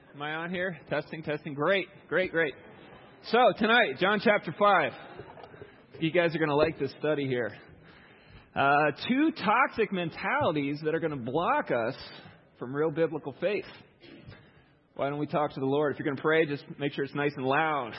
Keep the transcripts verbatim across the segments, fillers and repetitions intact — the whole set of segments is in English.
Am I on here? Testing, testing. Great, great, great. So tonight, John chapter five. You guys are going to like this study here. Uh, two toxic mentalities that are going to block us from real biblical faith. Why don't we talk to the Lord? If you're going to pray, just make sure it's nice and loud.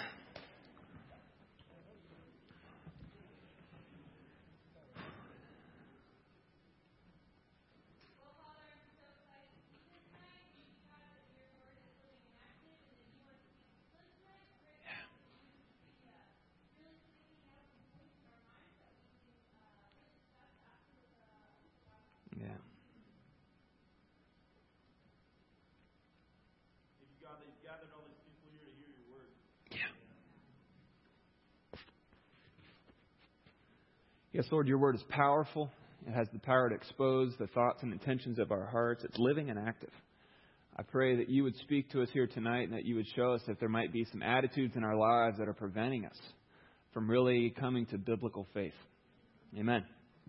Yes, Lord, your word is powerful. It has the power to expose the thoughts and intentions of our hearts. It's living and active. I pray that you would speak to us here tonight and that you would show us if there might be some attitudes in our lives that are preventing us from really coming to biblical faith. Amen.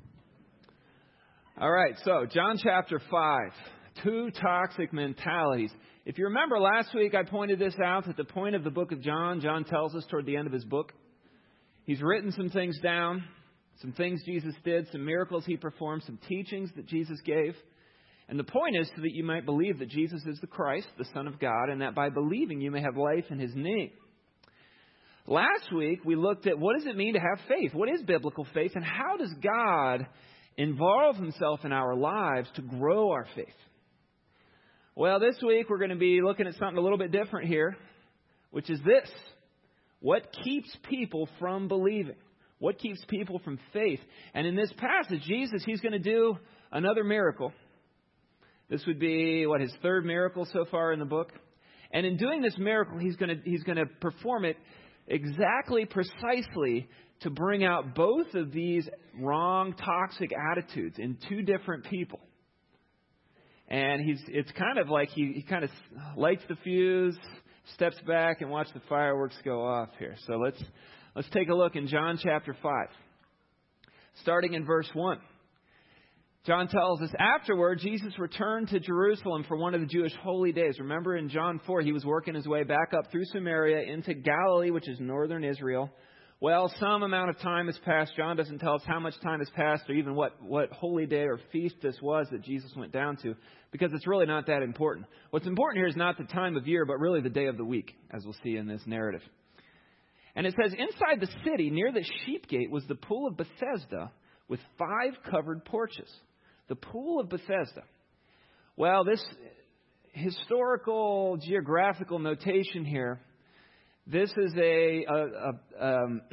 All right, so John chapter five, two toxic mentalities. If you remember last week, I pointed this out at the point of the book of John. John tells us toward the end of his book. He's written some things down. Some things Jesus did, some miracles he performed, some teachings that Jesus gave. And the point is so that you might believe that Jesus is the Christ, the Son of God, and that by believing you may have life in his name. Last week, we looked at what does it mean to have faith? What is biblical faith? And how does God involve himself in our lives to grow our faith? Well, this week, we're going to be looking at something a little bit different here, which is this. What keeps people from believing? What keeps people from faith? And in this passage, Jesus, he's going to do another miracle. This would be, what, his third miracle so far in the book. And in doing this miracle, he's going to, he's going to perform it exactly, precisely to bring out both of these wrong, toxic attitudes in two different people. And he's it's kind of like he, he kind of lights the fuse, steps back, and watch the fireworks go off here. So let's... Let's take a look in John chapter five, starting in verse one. John tells us, afterward, Jesus returned to Jerusalem for one of the Jewish holy days. Remember in John four, he was working his way back up through Samaria into Galilee, which is northern Israel. Well, some amount of time has passed. John doesn't tell us how much time has passed or even what, what holy day or feast this was that Jesus went down to, because it's really not that important. What's important here is not the time of year, but really the day of the week, as we'll see in this narrative. And it says, inside the city, near the sheep gate, was the pool of Bethesda with five covered porches. The pool of Bethesda. Well, this historical, geographical notation here, this is a, a, a, um,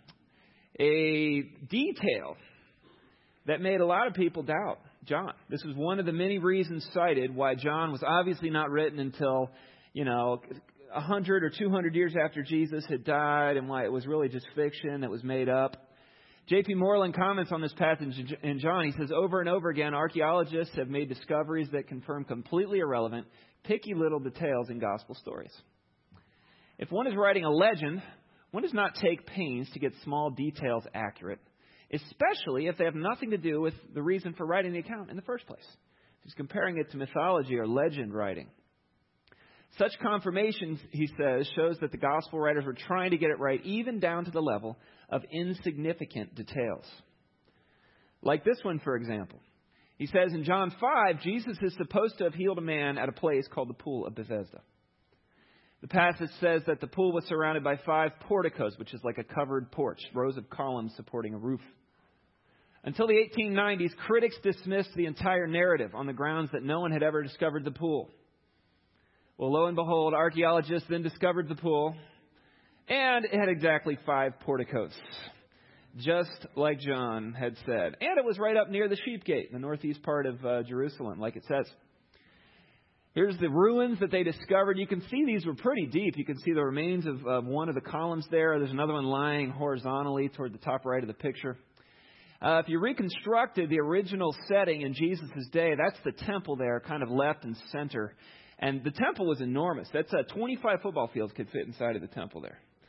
a detail that made a lot of people doubt John. This is one of the many reasons cited why John was obviously not written until, you know, a hundred or two hundred years after Jesus had died, and why it was really just fiction that was made up. J P Moreland comments on this passage in John. He says, over and over again, archaeologists have made discoveries that confirm completely irrelevant, picky little details in gospel stories. If one is writing a legend, one does not take pains to get small details accurate, especially if they have nothing to do with the reason for writing the account in the first place. He's comparing it to mythology or legend writing. Such confirmation, he says, shows that the gospel writers were trying to get it right, even down to the level of insignificant details. Like this one, for example. He says in John five, Jesus is supposed to have healed a man at a place called the Pool of Bethesda. The passage says that the pool was surrounded by five porticos, which is like a covered porch, rows of columns supporting a roof. Until the eighteen nineties, critics dismissed the entire narrative on the grounds that no one had ever discovered the pool. Well, lo and behold, archaeologists then discovered the pool, and it had exactly five porticos, just like John had said. And it was right up near the sheep gate, the northeast part of uh, Jerusalem, like it says. Here's the ruins that they discovered. You can see these were pretty deep. You can see the remains of, of one of the columns there. There's another one lying horizontally toward the top right of the picture. Uh, if you reconstructed the original setting in Jesus' day, that's the temple there, kind of left and center. And the temple was enormous. That's a twenty-five football fields could fit inside of the temple there.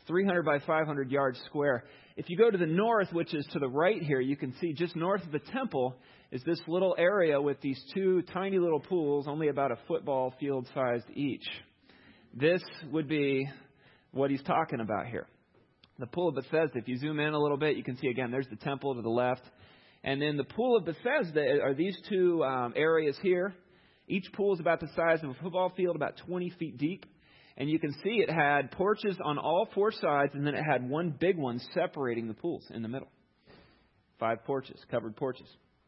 three hundred by five hundred yards square. If you go to the north, which is to the right here, you can see just north of the temple is this little area with these two tiny little pools, only about a football field sized each. This would be what he's talking about here. The Pool of Bethesda, if you zoom in a little bit, you can see again, there's the temple to the left. And then the Pool of Bethesda are these two um, areas here. Each pool is about the size of a football field, about twenty feet deep. And you can see it had porches on all four sides, and then it had one big one separating the pools in the middle. Five porches, covered porches.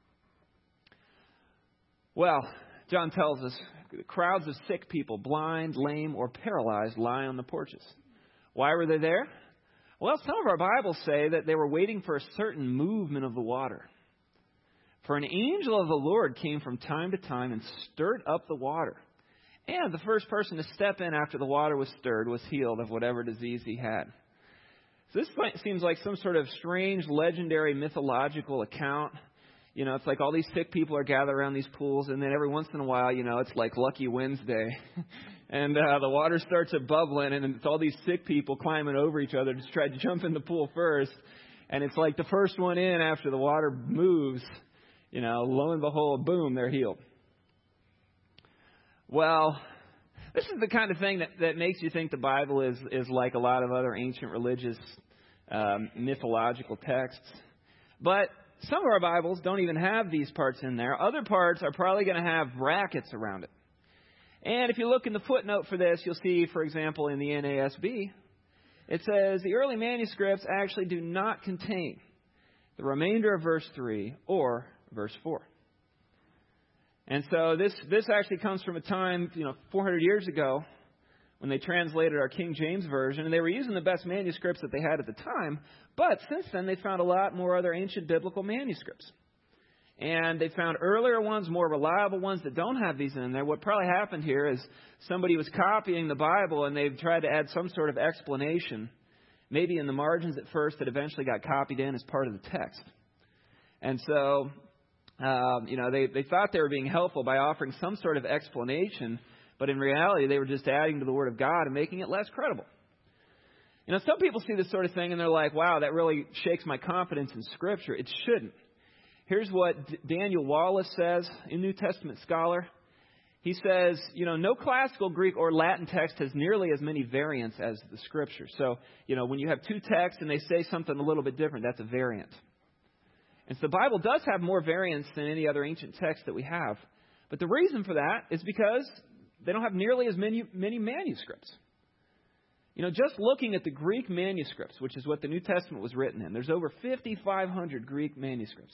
Well, John tells us crowds of sick people, blind, lame, or paralyzed, lie on the porches. Why were they there? Well, some of our Bibles say that they were waiting for a certain movement of the water. For an angel of the Lord came from time to time and stirred up the water. And the first person to step in after the water was stirred was healed of whatever disease he had. So this seems like some sort of strange, legendary, mythological account. You know, it's like all these sick people are gathered around these pools, and then every once in a while, you know, it's like Lucky Wednesday. and uh, the water starts bubbling, and it's all these sick people climbing over each other to try to jump in the pool first. And it's like the first one in after the water moves, you know, lo and behold, boom, they're healed. Well, this is the kind of thing that, that makes you think the Bible is, is like a lot of other ancient religious um, mythological texts. But some of our Bibles don't even have these parts in there. Other parts are probably going to have brackets around it. And if you look in the footnote for this, you'll see, for example, in the N A S B, it says the early manuscripts actually do not contain the remainder of verse three or verse four. And so this this actually comes from a time, you know, four hundred years ago when they translated our King James Version. And they were using the best manuscripts that they had at the time. But since then, they found a lot more other ancient biblical manuscripts. And they found earlier ones, more reliable ones that don't have these in there. What probably happened here is somebody was copying the Bible and they've tried to add some sort of explanation, maybe in the margins at first, that eventually got copied in as part of the text. And so, um, you know, they, they thought they were being helpful by offering some sort of explanation, but in reality, they were just adding to the Word of God and making it less credible. You know, some people see this sort of thing and they're like, wow, that really shakes my confidence in Scripture. It shouldn't. Here's what D- Daniel Wallace says, a New Testament scholar. He says, you know, no classical Greek or Latin text has nearly as many variants as the Scripture. So, you know, when you have two texts and they say something a little bit different, that's a variant. And so the Bible does have more variants than any other ancient text that we have. But the reason for that is because they don't have nearly as many, many manuscripts. You know, just looking at the Greek manuscripts, which is what the New Testament was written in, there's over fifty-five hundred Greek manuscripts.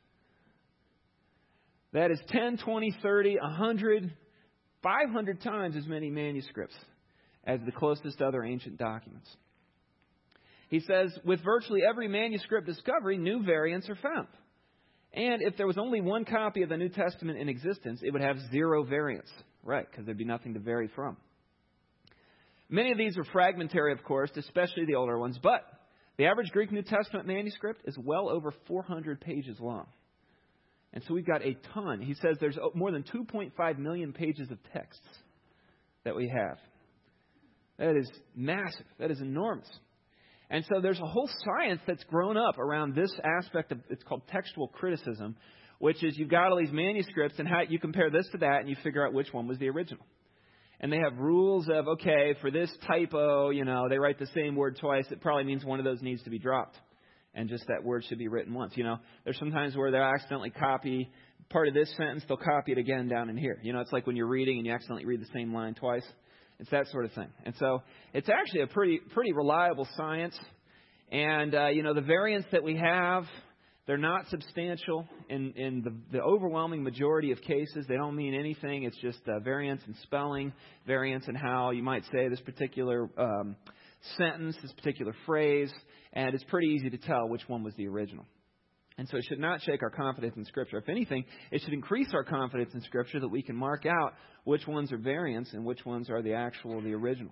That is ten, twenty, thirty, one hundred, five hundred times as many manuscripts as the closest other ancient documents. He says, with virtually every manuscript discovery, new variants are found. And if there was only one copy of the New Testament in existence, it would have zero variants. Right, because there'd be nothing to vary from. Many of these are fragmentary, of course, especially the older ones. But the average Greek New Testament manuscript is well over four hundred pages long. And so we've got a ton. He says there's more than two point five million pages of texts that we have. That is massive. That is enormous. And so there's a whole science that's grown up around this aspect of, it's called textual criticism, which is you've got all these manuscripts and how you compare this to that and you figure out which one was the original. And they have rules of, okay, for this typo, you know, they write the same word twice. It probably means one of those needs to be dropped. And just that word should be written once. You know, there's sometimes where they'll accidentally copy part of this sentence. They'll copy it again down in here. You know, it's like when you're reading and you accidentally read the same line twice. It's that sort of thing. And so it's actually a pretty pretty reliable science. And, uh, you know, the variants that we have, they're not substantial in, in the, the overwhelming majority of cases. They don't mean anything. It's just uh, variants in spelling, variants in how you might say this particular um, sentence, this particular phrase. And it's pretty easy to tell which one was the original. And so it should not shake our confidence in Scripture. If anything, it should increase our confidence in Scripture that we can mark out which ones are variants and which ones are the actual, the original.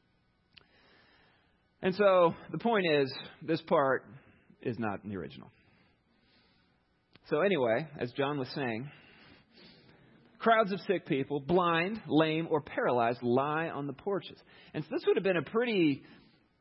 And so the point is, this part is not the original. So anyway, as John was saying, crowds of sick people, blind, lame, or paralyzed, lie on the porches. And so this would have been a pretty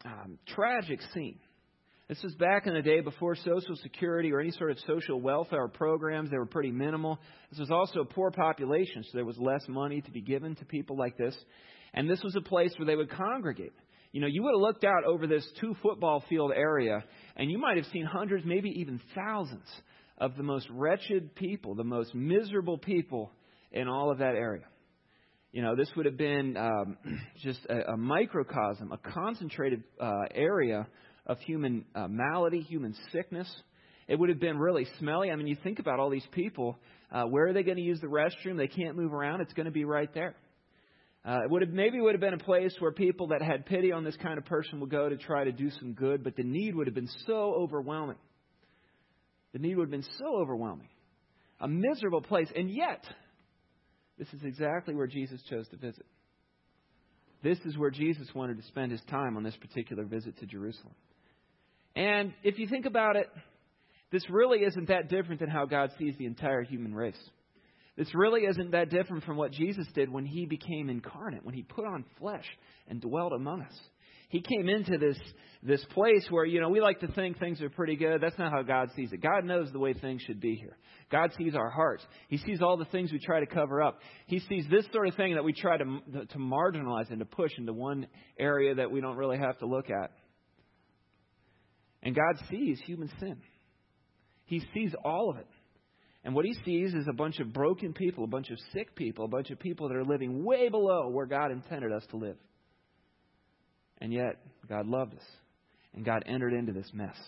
um, tragic scene. This was back in the day before Social Security or any sort of social welfare programs. They were pretty minimal. This was also a poor population, so there was less money to be given to people like this. And this was a place where they would congregate. You know, you would have looked out over this two football field area, and you might have seen hundreds, maybe even thousands of the most wretched people, the most miserable people in all of that area. You know, this would have been um, just a, a microcosm, a concentrated uh, area of human uh, malady, human sickness. It would have been really smelly. I mean, you think about all these people. Uh, where are they going to use the restroom? They can't move around. It's going to be right there. Uh, it would have maybe would have been a place where people that had pity on this kind of person would go to try to do some good, but the need would have been so overwhelming. The need would have been so overwhelming. A miserable place. And yet, this is exactly where Jesus chose to visit. This is where Jesus wanted to spend his time on this particular visit to Jerusalem. And if you think about it, this really isn't that different than how God sees the entire human race. This really isn't that different from what Jesus did when he became incarnate, when he put on flesh and dwelt among us. He came into this this place where, you know, we like to think things are pretty good. That's not how God sees it. God knows the way things should be here. God sees our hearts. He sees all the things we try to cover up. He sees this sort of thing that we try to to marginalize and to push into one area that we don't really have to look at. And God sees human sin. He sees all of it. And what he sees is a bunch of broken people, a bunch of sick people, a bunch of people that are living way below where God intended us to live. And yet, God loved us. And God entered into this mess.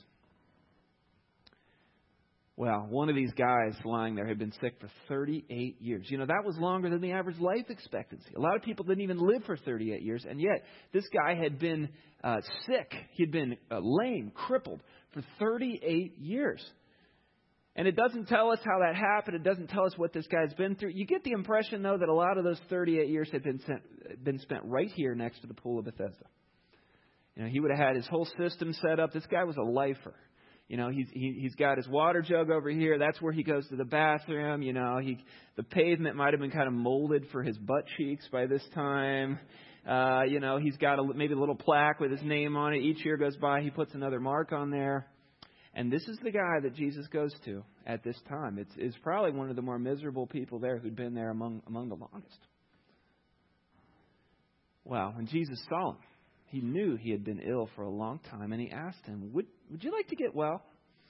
Well, one of these guys lying there had been sick for thirty-eight years. You know, that was longer than the average life expectancy. A lot of people didn't even live for thirty-eight years. And yet, this guy had been uh, sick. He'd been uh, lame, crippled for thirty-eight years. And it doesn't tell us how that happened. It doesn't tell us what this guy's been through. You get the impression, though, that a lot of those thirty-eight years had been, sent, been spent right here next to the pool of Bethesda. You know, he would have had his whole system set up. This guy was a lifer. You know, he's he, he's got his water jug over here. That's where he goes to the bathroom. You know, he the pavement might have been kind of molded for his butt cheeks by this time. Uh, you know, he's got a, maybe a little plaque with his name on it. Each year goes by, he puts another mark on there. And this is the guy that Jesus goes to at this time. It's, it's probably one of the more miserable people there who'd been there among among the longest. Well, when Jesus saw him, he knew he had been ill for a long time, and he asked him, would, would you like to get well?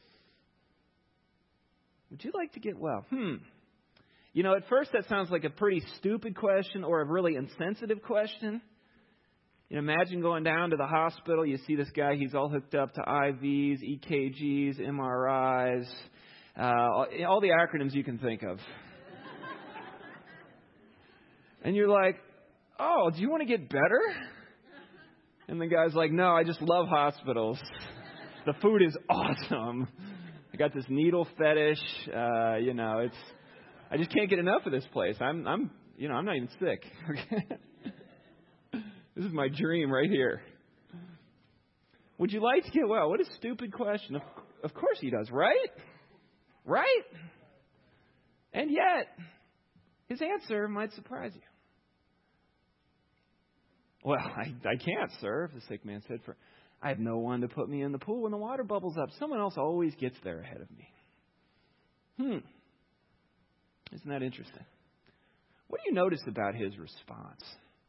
Would you like to get well? Hmm. You know, at first that sounds like a pretty stupid question or a really insensitive question. You know, imagine going down to the hospital. You see this guy. He's all hooked up to I Vs, E K Gs, M R Is, uh, all the acronyms you can think of. And you're like, oh, do you want to get better? And the guy's like, no, I just love hospitals. The food is awesome. I got this needle fetish. Uh, you know, it's, I just can't get enough of this place. I'm, I'm, you know, I'm not even sick. This is my dream right here. Would you like to get well? What a stupid question. Of, of course he does, right? Right? And yet, his answer might surprise you. Well, I, I can't, sir, the sick man said, for I have no one to put me in the pool when the water bubbles up. Someone else always gets there ahead of me. Hmm. Isn't that interesting? What do you notice about his response?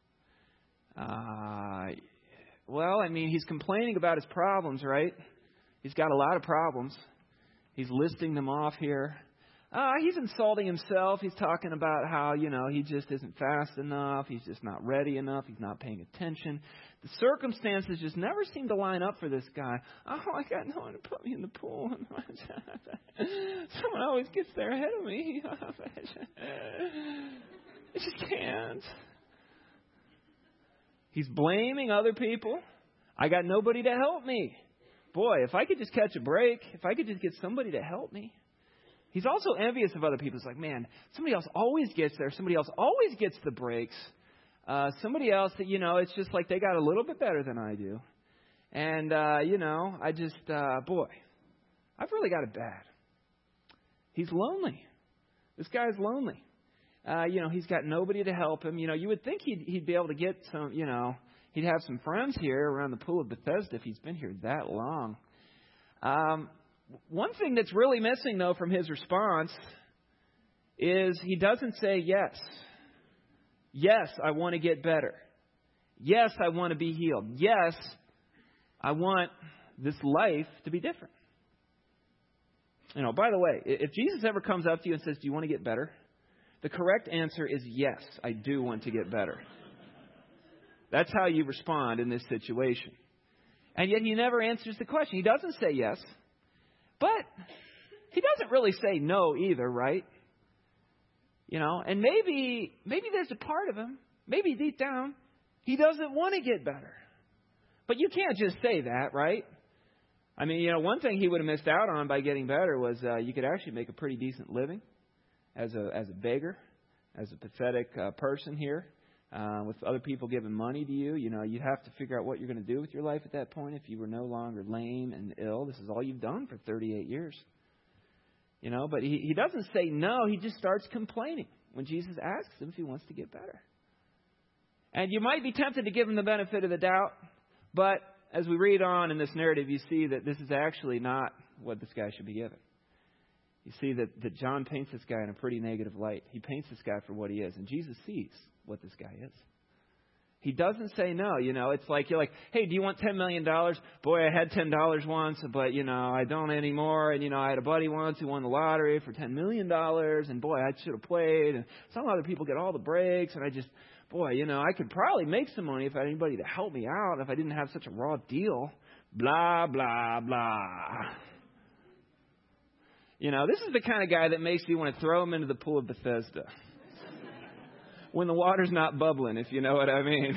Uh, well, I mean, he's complaining about his problems, right? He's got a lot of problems. He's listing them off here. Uh, he's insulting himself. He's talking about how, you know, he just isn't fast enough. He's just not ready enough. He's not paying attention. The circumstances just never seem to line up for this guy. Oh, I got no one to put me in the pool. Someone always gets there ahead of me. I just can't. He's blaming other people. I got nobody to help me. Boy, if I could just catch a break, if I could just get somebody to help me. He's also envious of other people. He's like, man, somebody else always gets there. Somebody else always gets the breaks. Uh, somebody else that, you know, it's just like they got a little bit better than I do. And, uh, you know, I just, uh, boy, I've really got it bad. He's lonely. This guy's lonely. Uh, you know, he's got nobody to help him. You know, you would think he'd, he'd be able to get some, you know, he'd have some friends here around the Pool of Bethesda if he's been here that long. Um, one thing that's really missing, though, from his response is he doesn't say yes. Yes, I want to get better. Yes, I want to be healed. Yes, I want this life to be different. You know, by the way, if Jesus ever comes up to you and says, do you want to get better? The correct answer is yes, I do want to get better. That's how you respond in this situation. And yet he never answers the question. He doesn't say yes, but he doesn't really say no either, right? You know, and maybe maybe there's a part of him, maybe deep down, he doesn't want to get better. But you can't just say that, right? I mean, you know, one thing he would have missed out on by getting better was uh, you could actually make a pretty decent living as a as a beggar, as a pathetic uh, person here, uh, with other people giving money to you. You know, you'd have to figure out what you're going to do with your life at that point if you were no longer lame and ill. This is all you've done for thirty-eight years. You know, but he, he doesn't say no. He just starts complaining when Jesus asks him if he wants to get better. And you might be tempted to give him the benefit of the doubt, but as we read on in this narrative, you see that this is actually not what this guy should be given. You see that, that John paints this guy in a pretty negative light. He paints this guy for what he is, and Jesus sees what this guy is. He doesn't say no. You know, it's like, you're like, hey, do you want ten million dollars? Boy, I had ten dollars once, but, you know, I don't anymore. And, you know, I had a buddy once who won the lottery for ten million dollars. And, boy, I should have played. And some other people get all the breaks. And I just, boy, you know, I could probably make some money if I had anybody to help me out, if I didn't have such a raw deal. Blah, blah, blah. You know, this is the kind of guy that makes you want to throw him into the Pool of Bethesda when the water's not bubbling, if you know what I mean.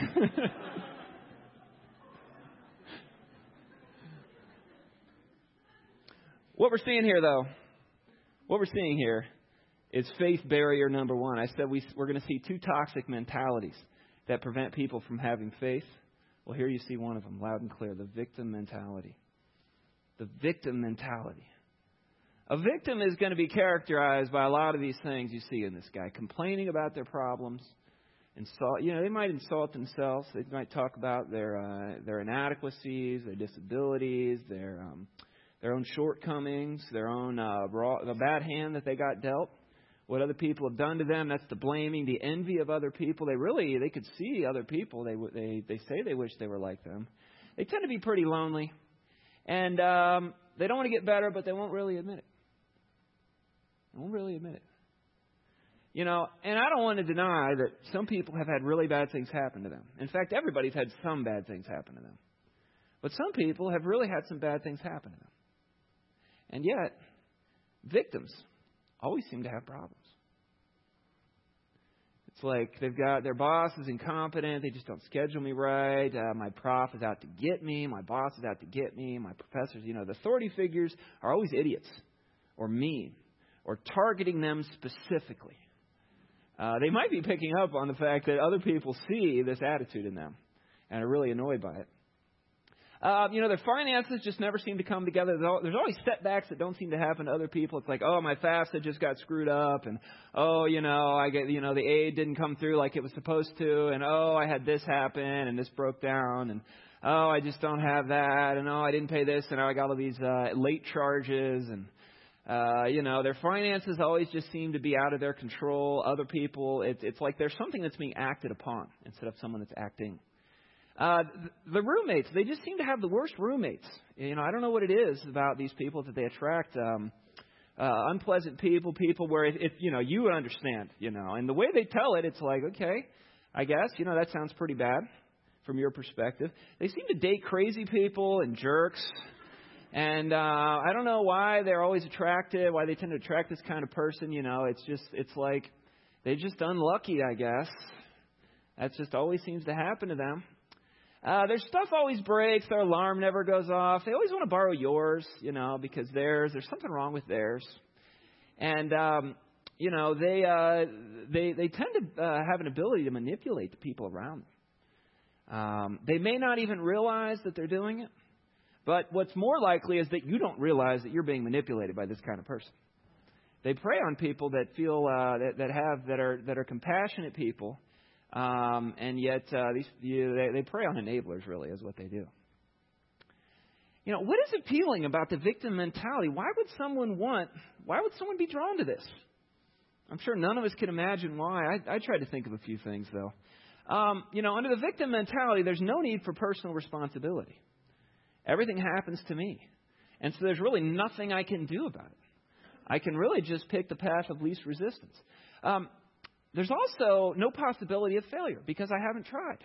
What we're seeing here, though, what we're seeing here is faith barrier number one. I said we, we're going to see two toxic mentalities that prevent people from having faith. Well, here you see one of them, loud and clear, the victim mentality. The victim mentality. A victim is going to be characterized by a lot of these things you see in this guy. Complaining about their problems. Insult, you know, they might insult themselves. They might talk about their uh, their inadequacies, their disabilities, their um, their own shortcomings, their own uh, raw, the bad hand that they got dealt. What other people have done to them. That's the blaming, the envy of other people. They really, they could see other people. They they they say they wish they were like them. They tend to be pretty lonely. And um, they don't want to get better, but they won't really admit it. I won't really admit it. You know, and I don't want to deny that some people have had really bad things happen to them. In fact, everybody's had some bad things happen to them. But some people have really had some bad things happen to them. And yet, victims always seem to have problems. It's like they've got their boss is incompetent. They just don't schedule me right. Uh, my prof is out to get me. My boss is out to get me. My professors, you know, the authority figures are always idiots or mean, or targeting them specifically. Uh, they might be picking up on the fact that other people see this attitude in them and are really annoyed by it. Uh, you know, their finances just never seem to come together. There's always setbacks that don't seem to happen to other people. It's like, oh, my FAFSA just got screwed up, and oh, you know, I get, you know, the aid didn't come through like it was supposed to, and oh, I had this happen, and this broke down, and oh, I just don't have that, and oh, I didn't pay this, and I got all these uh, late charges, and Uh, you know, their finances always just seem to be out of their control. Other people, it, it's like there's something that's being acted upon instead of someone that's acting. Uh, the roommates, they just seem to have the worst roommates. You know, I don't know what it is about these people that they attract. Um, uh, unpleasant people, people where if, if, you know, you would understand, you know. And the way they tell it, it's like, okay, I guess, you know, that sounds pretty bad from your perspective. They seem to date crazy people and jerks. And uh, I don't know why they're always attractive, why they tend to attract this kind of person. You know, it's just, it's like they're just unlucky, I guess. That just always seems to happen to them. Uh, their stuff always breaks. Their alarm never goes off. They always want to borrow yours, you know, because theirs, there's something wrong with theirs. And, um, you know, they, uh, they, they tend to uh, have an ability to manipulate the people around them. Um, they may not even realize that they're doing it. But what's more likely is that you don't realize that you're being manipulated by this kind of person. They prey on people that feel uh, that, that have that are that are compassionate people, Um, and yet, uh, these you, they, they prey on enablers, really, is what they do. You know, what is appealing about the victim mentality? Why would someone want, why would someone be drawn to this? I'm sure none of us can imagine why. I, I tried to think of a few things, though. Um, you know, under the victim mentality, there's no need for personal responsibility. Everything happens to me. And so there's really nothing I can do about it. I can really just pick the path of least resistance. Um, there's also no possibility of failure because I haven't tried.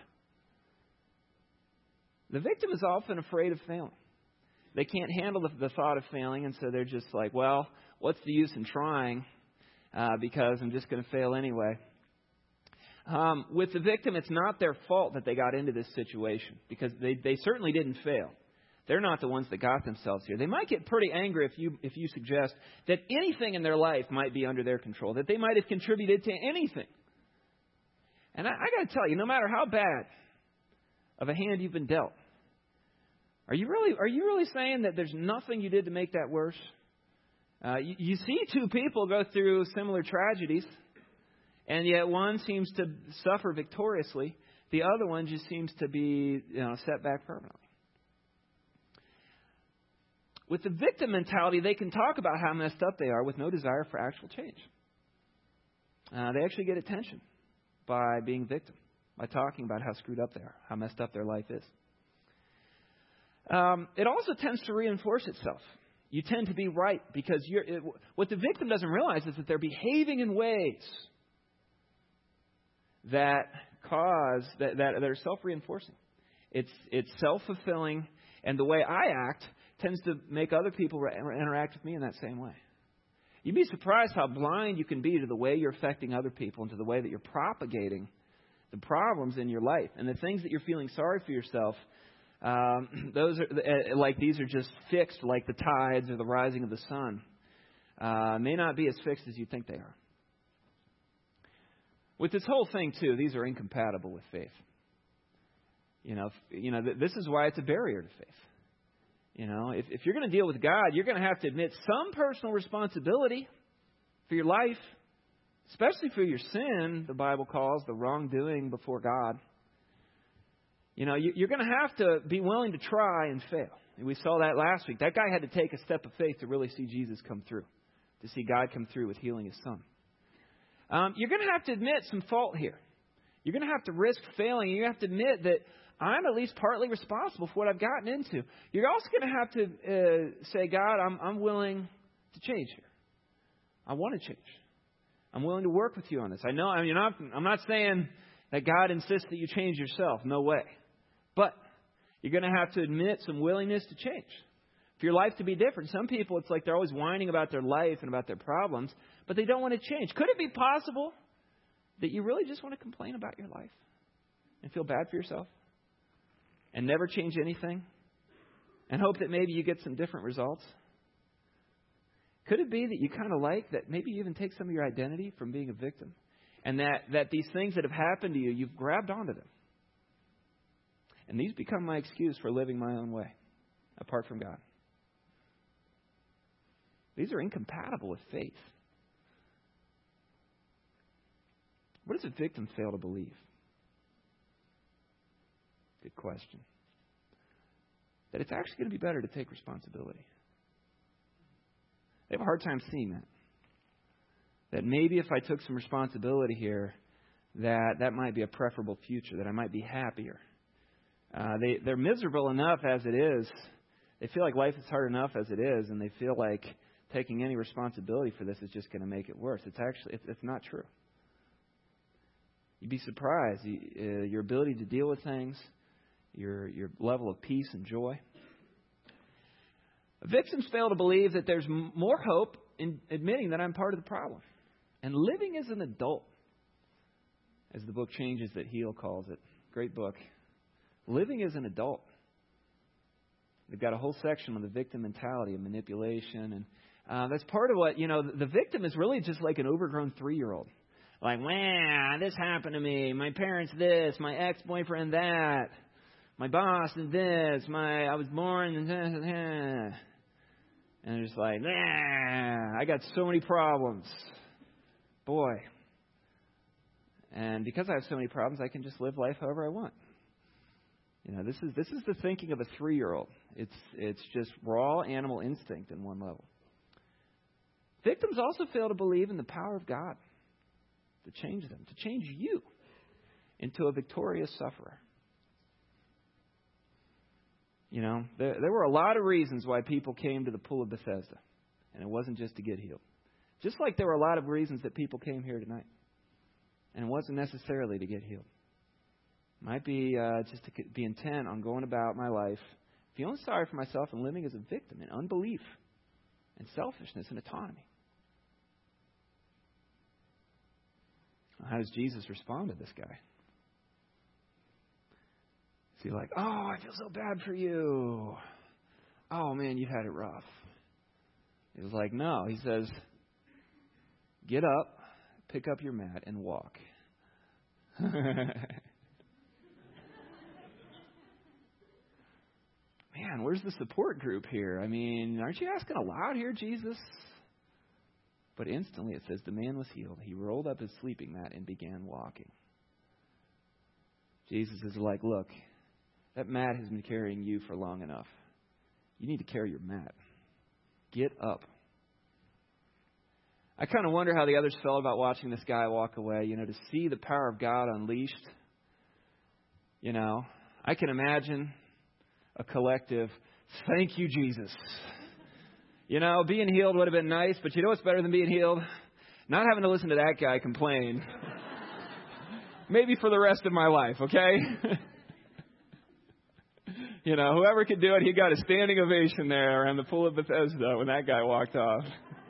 The victim is often afraid of failing. They can't handle the, the thought of failing, and so they're just like, well, what's the use in trying uh, because I'm just going to fail anyway. Um, with the victim, it's not their fault that they got into this situation because they, they certainly didn't fail. They're not the ones that got themselves here. They might get pretty angry if you if you suggest that anything in their life might be under their control, that they might have contributed to anything. And I, I got to tell you, no matter how bad of a hand you've been dealt, are you really are you really saying that there's nothing you did to make that worse? Uh, you, you see two people go through similar tragedies, and yet one seems to suffer victoriously. The other one just seems to be, you know, set back permanently. With the victim mentality, they can talk about how messed up they are with no desire for actual change. Uh, they actually get attention by being victim, by talking about how screwed up they are, how messed up their life is. Um, it also tends to reinforce itself. You tend to be right because you're, it, what the victim doesn't realize is that they're behaving in ways that cause, that, that, that are self-reinforcing. It's, it's self-fulfilling, and the way I act tends to make other people re- interact with me in that same way. You'd be surprised how blind you can be to the way you're affecting other people and to the way that you're propagating the problems in your life. And the things that you're feeling sorry for yourself, um, those are uh, like these are just fixed like the tides or the rising of the sun. Uh, may not be as fixed as you think they are. With this whole thing, too, these are incompatible with faith. You know, you know, th- this is why it's a barrier to faith. You know, if, if you're going to deal with God, you're going to have to admit some personal responsibility for your life, especially for your sin, the Bible calls the wrongdoing before God. You know, you, you're going to have to be willing to try and fail. We saw that last week. That guy had to take a step of faith to really see Jesus come through, to see God come through with healing his son. Um, you're going to have to admit some fault here. You're going to have to risk failing. You have to admit that I'm at least partly responsible for what I've gotten into. You're also going to have to uh, say, God, I'm, I'm willing to change here. I want to change. I'm willing to work with you on this. I know, I mean, I'm not, I'm not saying that God insists that you change yourself. No way. But you're going to have to admit some willingness to change. For your life to be different. Some people, it's like they're always whining about their life and about their problems, but they don't want to change. Could it be possible that you really just want to complain about your life and feel bad for yourself? And never change anything? And hope that maybe you get some different results? Could it be that you kind of like that maybe you even take some of your identity from being a victim? And that, that these things that have happened to you, you've grabbed onto them. And these become my excuse for living my own way, apart from God. These are incompatible with faith. What does a victim fail to believe? Good question. That it's actually going to be better to take responsibility. They have a hard time seeing that. That maybe if I took some responsibility here, that that might be a preferable future, that I might be happier. Uh, they, they're miserable enough as it is. They feel like life is hard enough as it is, and they feel like taking any responsibility for this is just going to make it worse. It's actually, it's, it's not true. You'd be surprised. You, uh, your ability to deal with things, your your level of peace and joy. Victims fail to believe that there's m- more hope in admitting that I'm part of the problem. And living as an adult, as the book Changes That Heal calls it. Great book. Living as an adult. They've got a whole section on the victim mentality of manipulation. And uh, that's part of what, you know, the victim is really just like an overgrown three-year-old. Like, wow, this happened to me. My parents this. My ex-boyfriend that. My boss did this. My I was born and and they're just like, nah, I got so many problems. Boy. And because I have so many problems, I can just live life however I want. You know, this is this is the thinking of a three-year-old. It's it's just raw animal instinct in one level. Victims also fail to believe in the power of God to change them, to change you into a victorious sufferer. You know, there, there were a lot of reasons why people came to the pool of Bethesda, and it wasn't just to get healed. Just like there were a lot of reasons that people came here tonight, and it wasn't necessarily to get healed. It might be uh, just to be intent on going about my life, feeling sorry for myself and living as a victim in unbelief and selfishness and autonomy. How does Jesus respond to this guy? Is he like, oh, I feel so bad for you. Oh, man, you've had it rough. He's like, no. He says, get up, pick up your mat, and walk. Man, where's the support group here? I mean, aren't you asking a lot here, Jesus? But instantly it says the man was healed. He rolled up his sleeping mat and began walking. Jesus is like, look, that mat has been carrying you for long enough. You need to carry your mat. Get up. I kind of wonder how the others felt about watching this guy walk away, you know, to see the power of God unleashed. You know, I can imagine a collective, thank you, Jesus. You know, being healed would have been nice, but you know what's better than being healed? Not having to listen to that guy complain. Maybe for the rest of my life, okay? You know, whoever could do it, he got a standing ovation there around the pool of Bethesda when that guy walked off.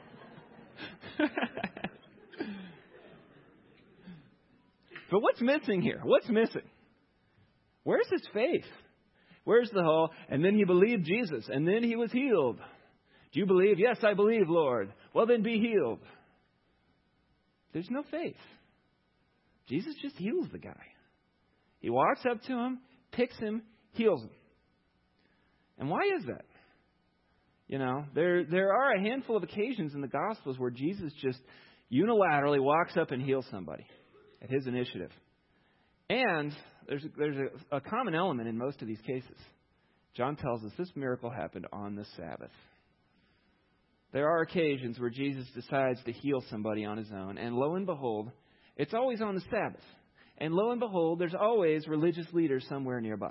But what's missing here? What's missing? Where's his faith? Where's the whole, and then he believed Jesus, and then he was healed. Do you believe? Yes, I believe, Lord. Well, then be healed. There's no faith. Jesus just heals the guy. He walks up to him, picks him, heals him. And why is that? You know, there there are a handful of occasions in the Gospels where Jesus just unilaterally walks up and heals somebody at his initiative. And there's there's a, a common element in most of these cases. John tells us this miracle happened on the Sabbath. There are occasions where Jesus decides to heal somebody on his own, and lo and behold, it's always on the Sabbath. And lo and behold, there's always religious leaders somewhere nearby.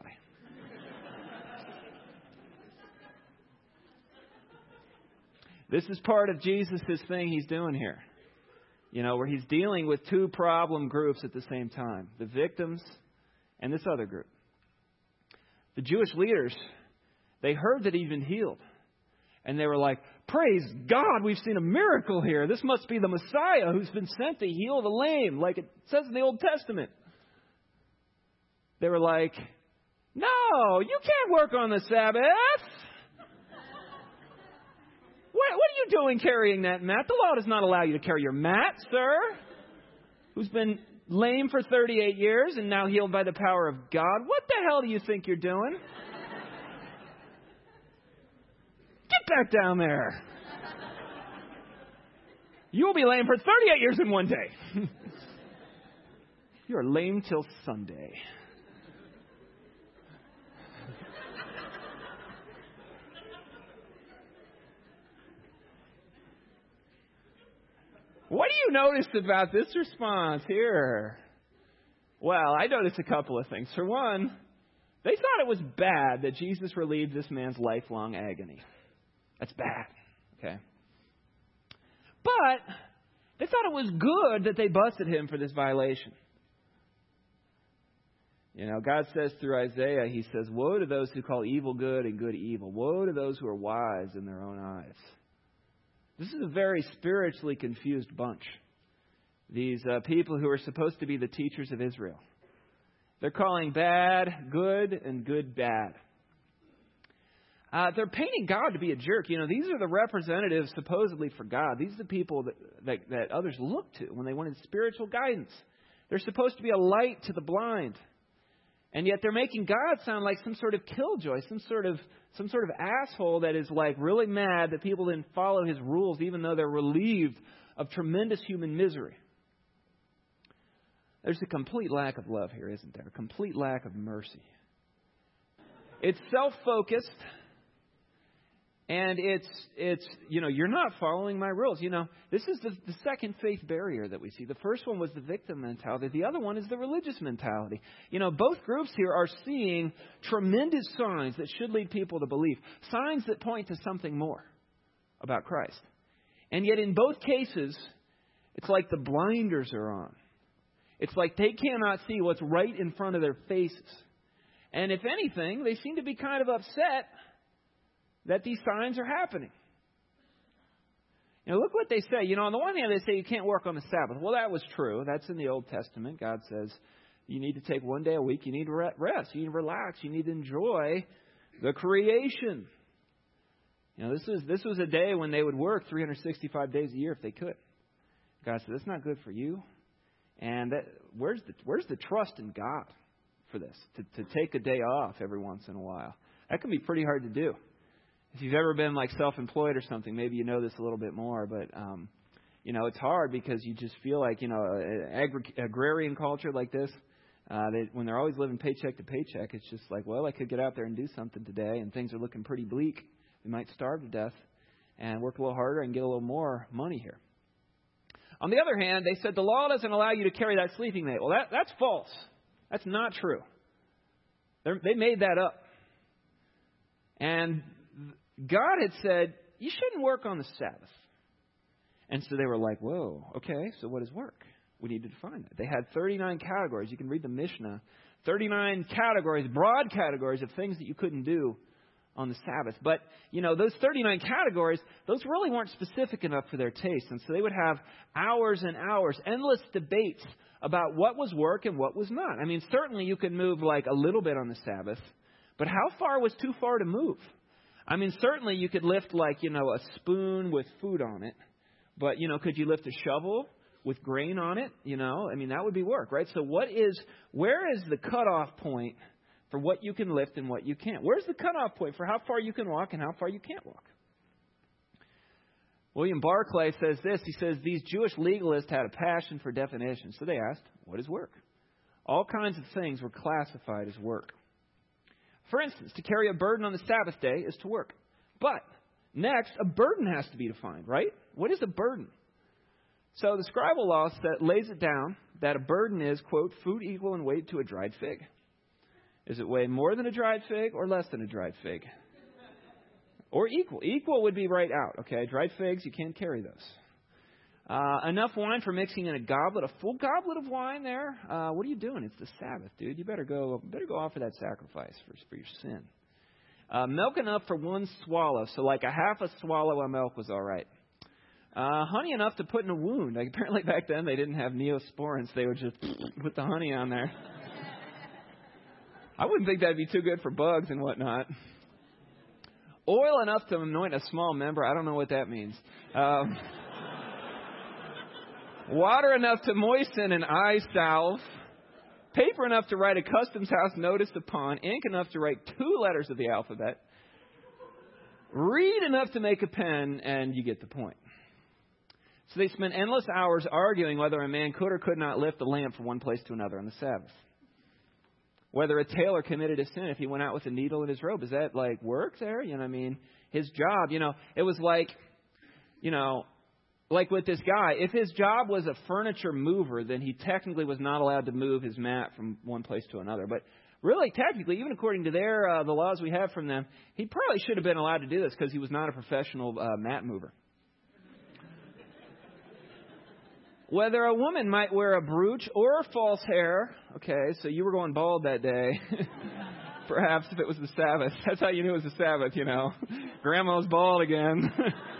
This is part of Jesus' thing he's doing here. You know, where he's dealing with two problem groups at the same time. The victims and this other group. The Jewish leaders, they heard that he'd been healed. And they were like, praise God, we've seen a miracle here. This must be the Messiah who's been sent to heal the lame, like it says in the Old Testament. They were like, no, you can't work on the Sabbath. What, what are you doing carrying that mat? The law does not allow you to carry your mat, sir. Who's been lame for thirty-eight years and now healed by the power of God. What the hell do you think you're doing? Get back down there. You will be lame for thirty-eight years in one day. You are lame till Sunday. What do you notice about this response here? Well, I noticed a couple of things. For one, they thought it was bad that Jesus relieved this man's lifelong agony. That's bad, okay? But they thought it was good that they busted him for this violation. You know, God says through Isaiah, he says, woe to those who call evil good and good evil. Woe to those who are wise in their own eyes. This is a very spiritually confused bunch. These uh, people who are supposed to be the teachers of Israel. They're calling bad good and good bad. Uh, they're painting God to be a jerk. You know, these are the representatives supposedly for God. These are the people that, that, that others look to when they wanted spiritual guidance. They're supposed to be a light to the blind. And yet they're making God sound like some sort of killjoy, some sort of some sort of asshole that is like really mad that people didn't follow his rules, even though they're relieved of tremendous human misery. There's a complete lack of love here, isn't there? A complete lack of mercy. It's self-focused. And it's, it's you know, you're not following my rules. You know, this is the, the second faith barrier that we see. The first one was the victim mentality. The other one is the religious mentality. You know, both groups here are seeing tremendous signs that should lead people to believe. Signs that point to something more about Christ. And yet in both cases, it's like the blinders are on. It's like they cannot see what's right in front of their faces. And if anything, they seem to be kind of upset that these signs are happening. You know, look what they say. You know, on the one hand, they say you can't work on the Sabbath. Well, that was true. That's in the Old Testament. God says you need to take one day a week. You need to rest. You need to relax. You need to enjoy the creation. You know, this was this was a day when they would work three hundred sixty-five days a year if they could. God said, that's not good for you. And that, where's the where's the trust in God for this? To, to take a day off every once in a while. That can be pretty hard to do. If you've ever been like self-employed or something, maybe you know this a little bit more. But, um, you know, it's hard because you just feel like, you know, an agri- agrarian culture like this, uh, they, when they're always living paycheck to paycheck, it's just like, well, I could get out there and do something today, and things are looking pretty bleak. We might starve to death and work a little harder and get a little more money here. On the other hand, they said the law doesn't allow you to carry that sleeping mate. Well, that, that's false. That's not true. They're, they made that up. And God had said, you shouldn't work on the Sabbath. And so they were like, whoa, okay, so what is work? We need to define that. They had thirty-nine categories. You can read the Mishnah. thirty-nine categories, broad categories of things that you couldn't do on the Sabbath. But, you know, those thirty-nine categories, those really weren't specific enough for their taste. And so they would have hours and hours, endless debates about what was work and what was not. I mean, certainly you could move like a little bit on the Sabbath, but how far was too far to move? I mean, certainly you could lift like, you know, a spoon with food on it. But, you know, could you lift a shovel with grain on it? You know, I mean, that would be work, right? So what is, where is the cutoff point for what you can lift and what you can't? Where's the cutoff point for how far you can walk and how far you can't walk? William Barclay says this. He says, these Jewish legalists had a passion for definition. So they asked, what is work? All kinds of things were classified as work. For instance, to carry a burden on the Sabbath day is to work. But next, a burden has to be defined, right? What is a burden? So the scribal law set, lays it down that a burden is, quote, food equal in weight to a dried fig. Is it weigh more than a dried fig or less than a dried fig? Or equal. Equal would be right out, okay? Dried figs, you can't carry those. Uh, enough wine for mixing in a goblet, a full goblet of wine there. Uh, what are you doing? It's the Sabbath, dude. You better go better go offer that sacrifice for, for your sin. Uh, milk enough for one swallow. So like a half a swallow of milk was all right. Uh, honey enough to put in a wound. Like apparently back then they didn't have neosporins. They would just put the honey on there. I wouldn't think that'd be too good for bugs and whatnot. Oil enough to anoint a small member. I don't know what that means. Um, water enough to moisten an eye salve. Paper enough to write a customs house notice upon. Ink enough to write two letters of the alphabet. Reed enough to make a pen, and you get the point. So they spent endless hours arguing whether a man could or could not lift a lamp from one place to another on the Sabbath. Whether a tailor committed a sin if he went out with a needle in his robe. Is that like work there? You know what I mean? His job, you know, it was like, you know, like with this guy, if his job was a furniture mover, then he technically was not allowed to move his mat from one place to another. But really, technically, even according to their uh, the laws we have from them, he probably should have been allowed to do this because he was not a professional uh, mat mover. Whether a woman might wear a brooch or false hair. Okay, so you were going bald that day. Perhaps if it was the Sabbath. That's how you knew it was the Sabbath, you know. Grandma's bald again.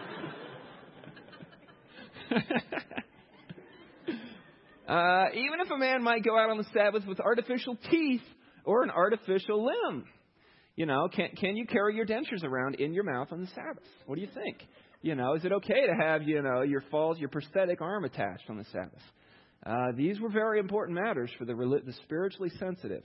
uh, even if a man might go out on the Sabbath with artificial teeth or an artificial limb. You know, can can you carry your dentures around in your mouth on the Sabbath? What do you think? You know, is it okay to have, you know, your false, your prosthetic arm attached on the Sabbath? Uh, these were very important matters for the, the spiritually sensitive.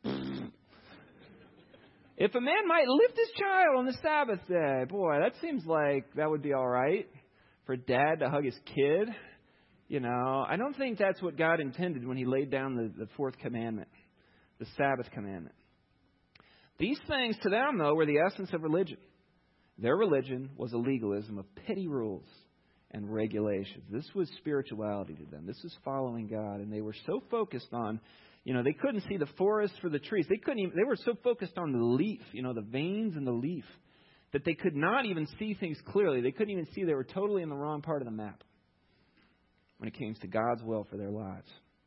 If a man might lift his child on the Sabbath day, boy, that seems like that would be all right for dad to hug his kid. You know, I don't think that's what God intended when he laid down the, the fourth commandment, the Sabbath commandment. These things to them, though, were the essence of religion. Their religion was a legalism of petty rules and regulations. This was spirituality to them. This was following God. And they were so focused on, you know, they couldn't see the forest for the trees. They couldn't even, they were so focused on the leaf, you know, the veins in the leaf, that they could not even see things clearly. They couldn't even see they were totally in the wrong part of the map when it came to God's will for their lives.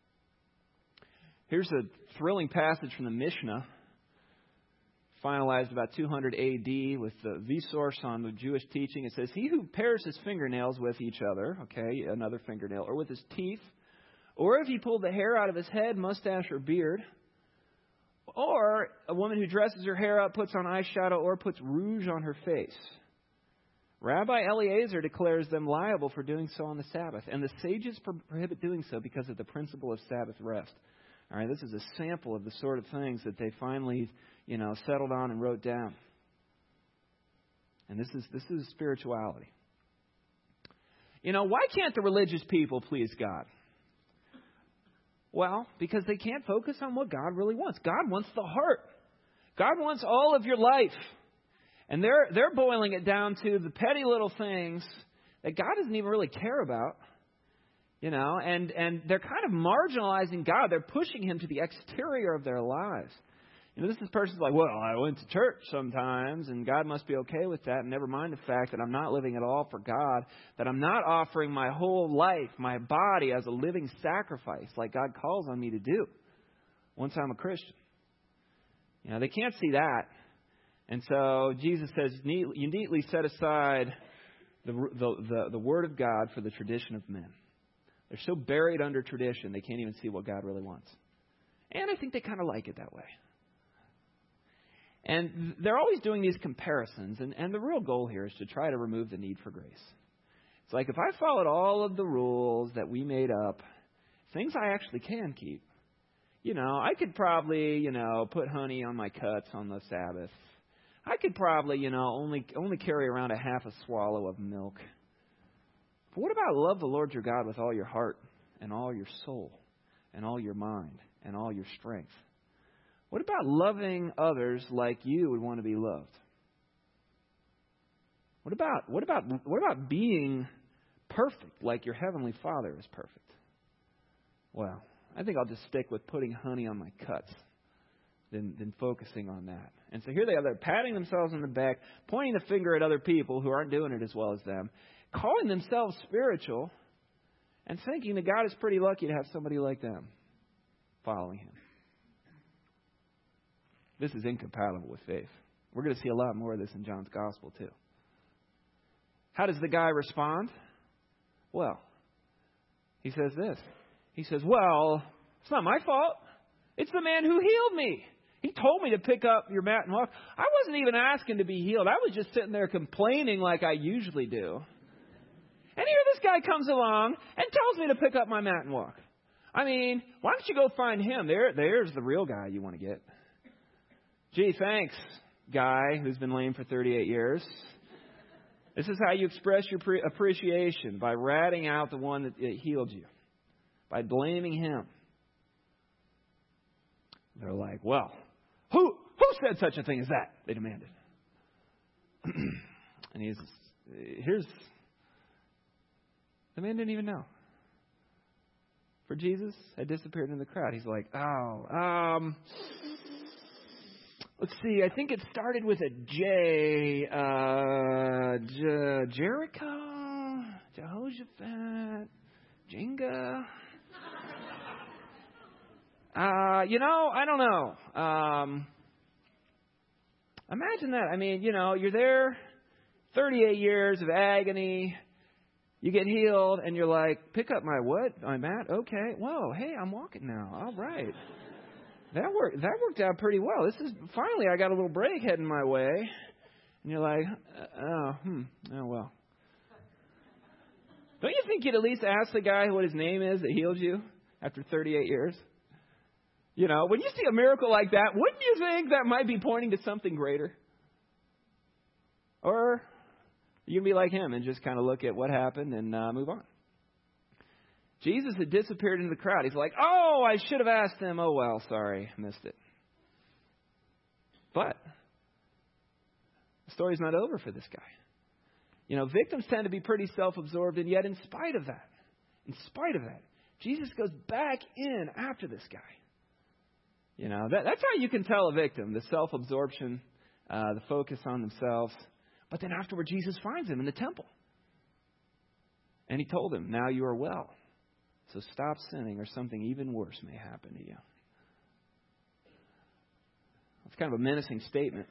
Here's a thrilling passage from the Mishnah, finalized about two hundred A D with the resource on the Jewish teaching. It says, he who pairs his fingernails with each other, okay, another fingernail, or with his teeth, or if he pulled the hair out of his head, mustache, or beard, or a woman who dresses her hair up, puts on eyeshadow, or puts rouge on her face, Rabbi Eliezer declares them liable for doing so on the Sabbath. And the sages prohibit doing so because of the principle of Sabbath rest. All right, this is a sample of the sort of things that they finally, you know, settled on and wrote down. And this is this is spirituality. You know, why can't the religious people please God? Well, because they can't focus on what God really wants. God wants the heart. God wants all of your life. And they're they're boiling it down to the petty little things that God doesn't even really care about. You know, and, and they're kind of marginalizing God. They're pushing him to the exterior of their lives. You know, this is person's like, well, I went to church sometimes, and God must be okay with that. And never mind the fact that I'm not living at all for God, that I'm not offering my whole life, my body, as a living sacrifice like God calls on me to do once I'm a Christian. You know, they can't see that. And so Jesus says, you neatly set aside the, the, the, the Word of God for the tradition of men. They're so buried under tradition, they can't even see what God really wants. And I think they kind of like it that way. And they're always doing these comparisons. And, and the real goal here is to try to remove the need for grace. It's like if I followed all of the rules that we made up, things I actually can keep. You know, I could probably, you know, put honey on my cuts on the Sabbath. I could probably, you know, only only carry around a half a swallow of milk. But what about love the Lord your God with all your heart and all your soul and all your mind and all your strength? What about loving others like you would want to be loved? What about what about what about being perfect like your heavenly Father is perfect? Well, I think I'll just stick with putting honey on my cuts than, than focusing on that. And so here they are, they're patting themselves on the back, pointing the finger at other people who aren't doing it as well as them, calling themselves spiritual, and thinking that God is pretty lucky to have somebody like them following him. This is incompatible with faith. We're going to see a lot more of this in John's Gospel too. How does the guy respond? Well, he says this. He says, well, it's not my fault. It's the man who healed me. He told me to pick up your mat and walk. I wasn't even asking to be healed. I was just sitting there complaining like I usually do. And here this guy comes along and tells me to pick up my mat and walk. I mean, why don't you go find him? There, there's the real guy you want to get. Gee, thanks, guy who's been lame for thirty-eight years. This is how you express your pre- appreciation, by ratting out the one that healed you, by blaming him. They're like, well, who who said such a thing as that? They demanded. And he's here's the man didn't even know. For Jesus had disappeared in the crowd. He's like, oh, um, let's see. I think it started with a J. Uh, J- Jericho, Jehoshaphat, Jenga. Uh, you know, I don't know. Um, imagine that. I mean, you know, you're there, thirty-eight years of agony. You get healed, and you're like, pick up my what? My mat? Okay. Whoa, hey, I'm walking now. All right. That worked. That worked out pretty well. This is finally, I got a little break heading my way, and you're like, oh, hmm, oh well. Don't you think you'd at least ask the guy what his name is that healed you after thirty-eight years? You know, when you see a miracle like that, wouldn't you think that might be pointing to something greater? Or you can be like him and just kind of look at what happened and uh, move on. Jesus had disappeared into the crowd. He's like, oh, I should have asked him. Oh, well, sorry, missed it. But the story's not over for this guy. You know, victims tend to be pretty self-absorbed, and yet in spite of that, in spite of that, Jesus goes back in after this guy. You know, that, that's how you can tell a victim, the self-absorption, uh, the focus on themselves. But then afterward, Jesus finds him in the temple. And he told him, now you are well. So stop sinning or something even worse may happen to you. It's kind of a menacing statement.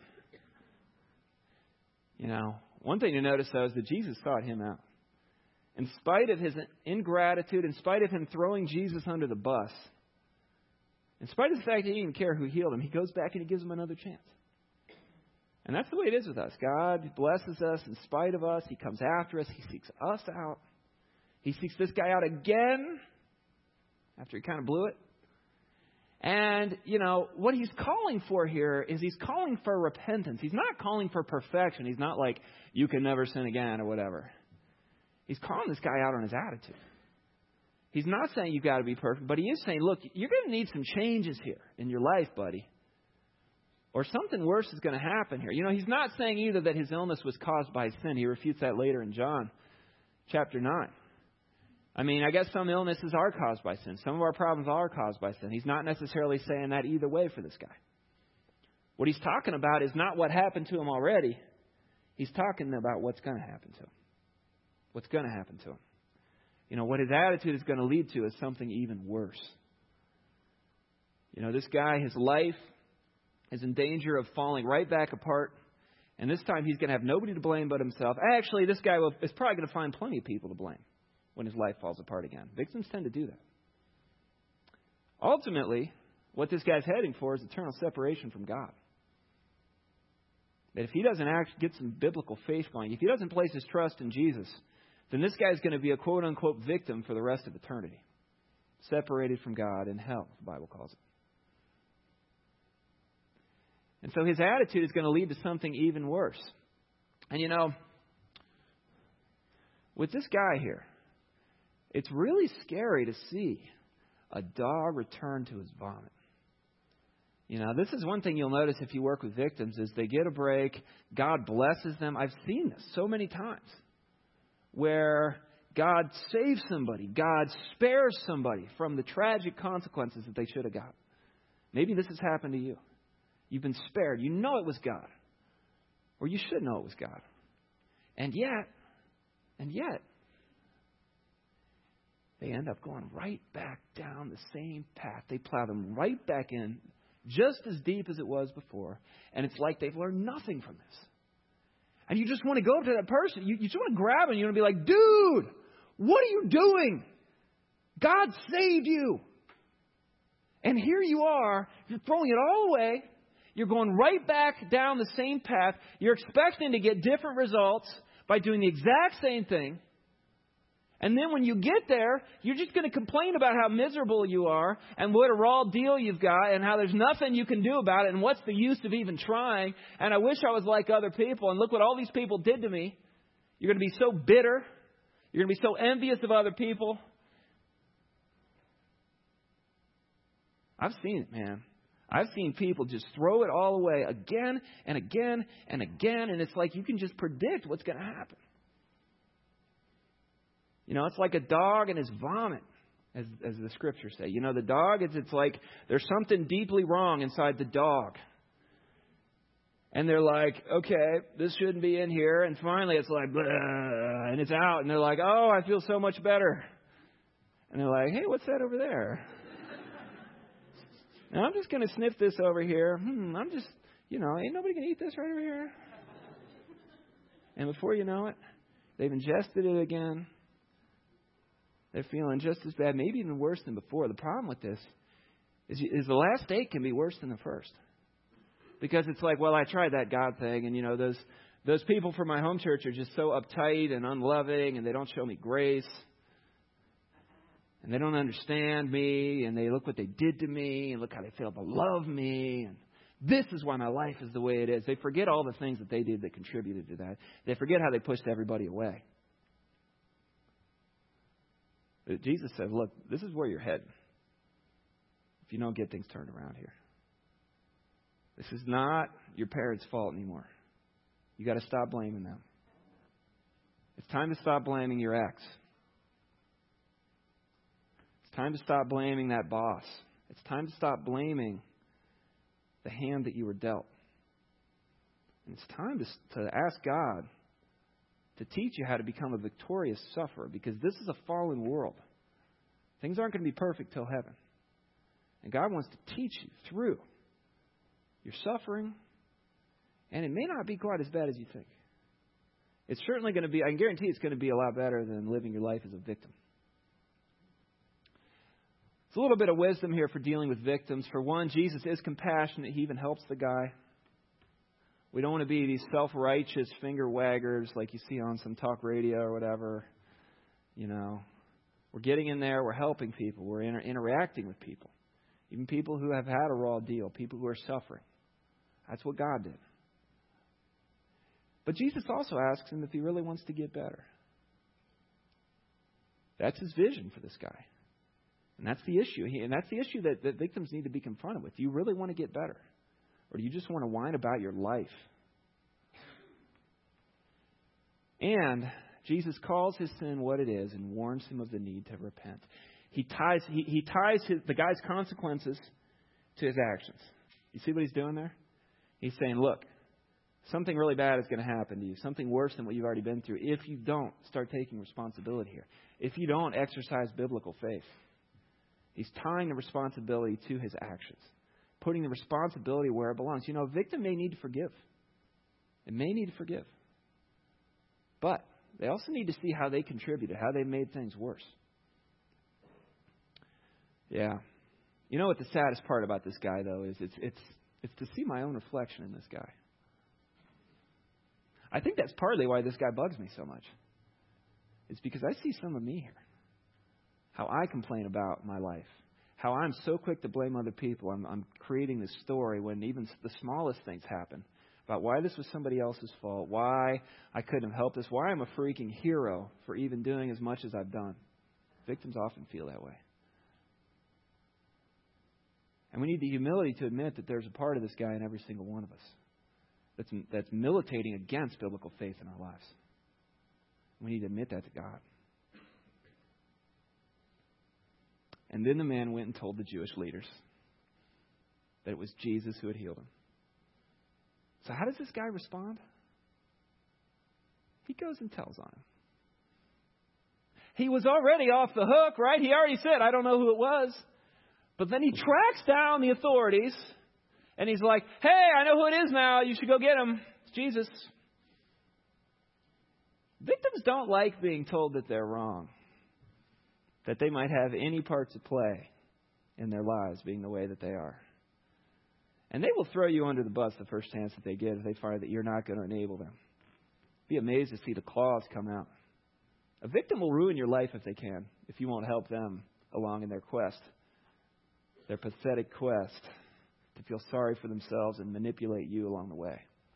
You know, one thing to notice, though, is that Jesus sought him out. In spite of his ingratitude, in spite of him throwing Jesus under the bus, in spite of the fact that he didn't even care who healed him, he goes back and he gives him another chance. And that's the way it is with us. God blesses us in spite of us. He comes after us. He seeks us out. He seeks this guy out again after he kind of blew it. And, you know, what he's calling for here is he's calling for repentance. He's not calling for perfection. He's not like, you can never sin again or whatever. He's calling this guy out on his attitude. He's not saying you've got to be perfect, but he is saying, look, you're going to need some changes here in your life, buddy. Or something worse is going to happen here. You know, he's not saying either that his illness was caused by sin. He refutes that later in John chapter nine. I mean, I guess some illnesses are caused by sin. Some of our problems are caused by sin. He's not necessarily saying that either way for this guy. What he's talking about is not what happened to him already. He's talking about what's going to happen to him. What's going to happen to him. You know, what his attitude is going to lead to is something even worse. You know, this guy, his life is in danger of falling right back apart. And this time he's going to have nobody to blame but himself. Actually, this guy will, is probably going to find plenty of people to blame when his life falls apart again. Victims tend to do that. Ultimately, what this guy's heading for is eternal separation from God. That if he doesn't act, get some biblical faith going, if he doesn't place his trust in Jesus, then this guy's going to be a quote-unquote victim for the rest of eternity. Separated from God in hell, the Bible calls it. And so his attitude is going to lead to something even worse. And you know, with this guy here, it's really scary to see a dog return to his vomit. You know, this is one thing you'll notice if you work with victims is they get a break. God blesses them. I've seen this so many times where God saves somebody. God spares somebody from the tragic consequences that they should have got. Maybe this has happened to you. You've been spared. You know it was God. Or you should know it was God. And yet, and yet, they end up going right back down the same path. They plow them right back in, just as deep as it was before. And it's like they've learned nothing from this. And you just want to go up to that person. You, you just want to grab him. You want to be like, dude, what are you doing? God saved you. And here you are. You're throwing it all away. You're going right back down the same path. You're expecting to get different results by doing the exact same thing. And then when you get there, you're just going to complain about how miserable you are and what a raw deal you've got and how there's nothing you can do about it and what's the use of even trying. And I wish I was like other people. And look what all these people did to me. You're going to be so bitter. You're going to be so envious of other people. I've seen it, man. I've seen people just throw it all away again and again and again. And it's like you can just predict what's going to happen. You know, it's like a dog and his vomit, as, as the scriptures say. You know, the dog, it's, it's like there's something deeply wrong inside the dog. And they're like, okay, this shouldn't be in here. And finally it's like, blah, and it's out. And they're like, oh, I feel so much better. And they're like, hey, what's that over there? Now, I'm just going to sniff this over here. Hmm, I'm just, you know, ain't nobody going to eat this right over here. And before you know it, they've ingested it again. They're feeling just as bad, maybe even worse than before. The problem with this is, is the last state can be worse than the first. Because it's like, well, I tried that God thing, and, you know, those those people from my home church are just so uptight and unloving, and they don't show me grace. And they don't understand me, and they look what they did to me, and look how they failed to love me. And this is why my life is the way it is. They forget all the things that they did that contributed to that. They forget how they pushed everybody away. Jesus said, look, this is where you're heading if you don't get things turned around here. This is not your parents' fault anymore. You got to stop blaming them. It's time to stop blaming your ex. It's time to stop blaming that boss. It's time to stop blaming the hand that you were dealt. And it's time to, to ask God to teach you how to become a victorious sufferer, because this is a fallen world. Things aren't going to be perfect till heaven. And God wants to teach you through your suffering, and it may not be quite as bad as you think. It's certainly going to be, I can guarantee it's going to be a lot better than living your life as a victim. It's a little bit of wisdom here for dealing with victims. For one, Jesus is compassionate. He even helps the guy. We don't want to be these self-righteous finger waggers like you see on some talk radio or whatever. You know, we're getting in there. We're helping people. We're inter- interacting with people. Even people who have had a raw deal. People who are suffering. That's what God did. But Jesus also asks him if he really wants to get better. That's his vision for this guy. And that's the issue. And that's the issue that, that victims need to be confronted with. Do you really want to get better? Or do you just want to whine about your life? And Jesus calls his sin what it is and warns him of the need to repent. He ties he, he ties his, the guy's consequences to his actions. You see what he's doing there? He's saying, look, something really bad is going to happen to you. Something worse than what you've already been through if you don't start taking responsibility here. If you don't exercise biblical faith. He's tying the responsibility to his actions. Putting the responsibility where it belongs. You know, a victim may need to forgive. It may need to forgive. But they also need to see how they contributed, how they made things worse. Yeah. You know what the saddest part about this guy, though, is it's it's it's to see my own reflection in this guy. I think that's partly why this guy bugs me so much. It's because I see some of me here. How I complain about my life. How I'm so quick to blame other people. I'm, I'm creating this story when even the smallest things happen. About why this was somebody else's fault. Why I couldn't have helped this. Why I'm a freaking hero for even doing as much as I've done. Victims often feel that way. And we need the humility to admit that there's a part of this guy in every single one of us. That's, that's militating against biblical faith in our lives. We need to admit that to God. And then the man went and told the Jewish leaders that it was Jesus who had healed him. So how does this guy respond? He goes and tells on him. He was already off the hook, right? He already said, I don't know who it was. But then he tracks down the authorities and he's like, hey, I know who it is now. You should go get him. It's Jesus. Victims don't like being told that they're wrong. That they might have any part to play in their lives being the way that they are. And they will throw you under the bus the first chance that they get if they find that you're not going to enable them. Be amazed to see the claws come out. A victim will ruin your life if they can, if you won't help them along in their quest, their pathetic quest to feel sorry for themselves and manipulate you along the way.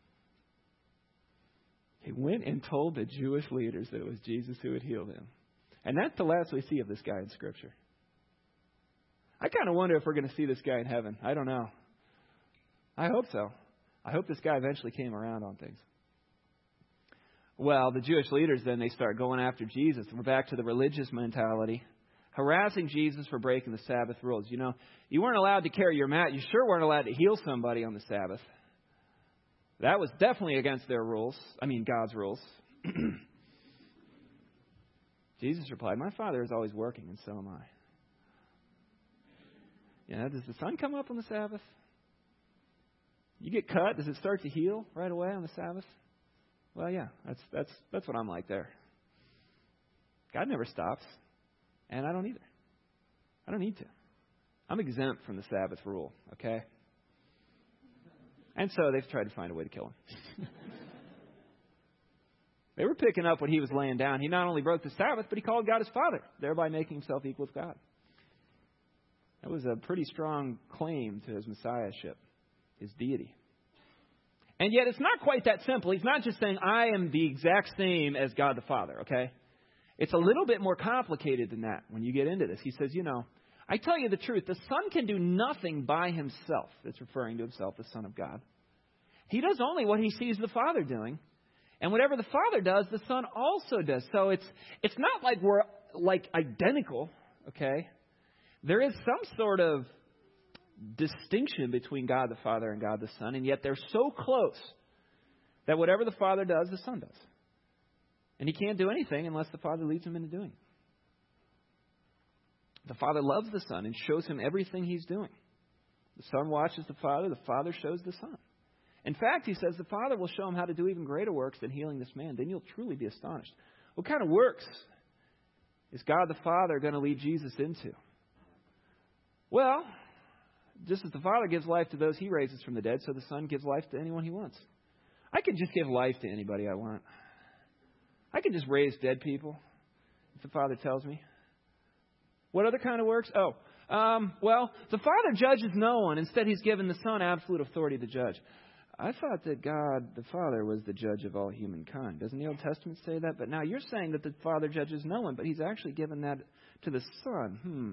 He went and told the Jewish leaders that it was Jesus who had healed him. And that's the last we see of this guy in Scripture. I kind of wonder if we're going to see this guy in heaven. I don't know. I hope so. I hope this guy eventually came around on things. Well, the Jewish leaders then, they start going after Jesus. We're back to the religious mentality. Harassing Jesus for breaking the Sabbath rules. You know, you weren't allowed to carry your mat. You sure weren't allowed to heal somebody on the Sabbath. That was definitely against their rules. I mean, God's rules. Jesus replied, my Father is always working, and so am I. You know, does the sun come up on the Sabbath? You get cut, does it start to heal right away on the Sabbath? Well, yeah, that's that's that's what I'm like there. God never stops, and I don't either. I don't need to. I'm exempt from the Sabbath rule, okay? And so they've tried to find a way to kill him. They were picking up what he was laying down. He not only broke the Sabbath, but he called God his Father, thereby making himself equal with God. That was a pretty strong claim to his messiahship, his deity. And yet it's not quite that simple. He's not just saying, I am the exact same as God the Father, okay? It's a little bit more complicated than that when you get into this. He says, you know, I tell you the truth, the Son can do nothing by himself. That's referring to himself, the Son of God. He does only what he sees the Father doing. And whatever the Father does, the Son also does. So it's it's not like we're like identical, okay? There is some sort of distinction between God the Father and God the Son, and yet they're so close that whatever the Father does, the Son does. And he can't do anything unless the Father leads him into doing it. The Father loves the Son and shows him everything he's doing. The Son watches the Father, the Father shows the Son. In fact, he says the Father will show him how to do even greater works than healing this man. Then you'll truly be astonished. What kind of works is God the Father going to lead Jesus into? Well, just as the Father gives life to those he raises from the dead, so the Son gives life to anyone he wants. I can just give life to anybody I want. I can just raise dead people if the Father tells me. What other kind of works? Oh, um, well, the Father judges no one. Instead, he's given the Son absolute authority to judge. I thought that God, the Father, was the judge of all humankind. Doesn't the Old Testament say that? But now you're saying that the Father judges no one, but he's actually given that to the Son. Hmm.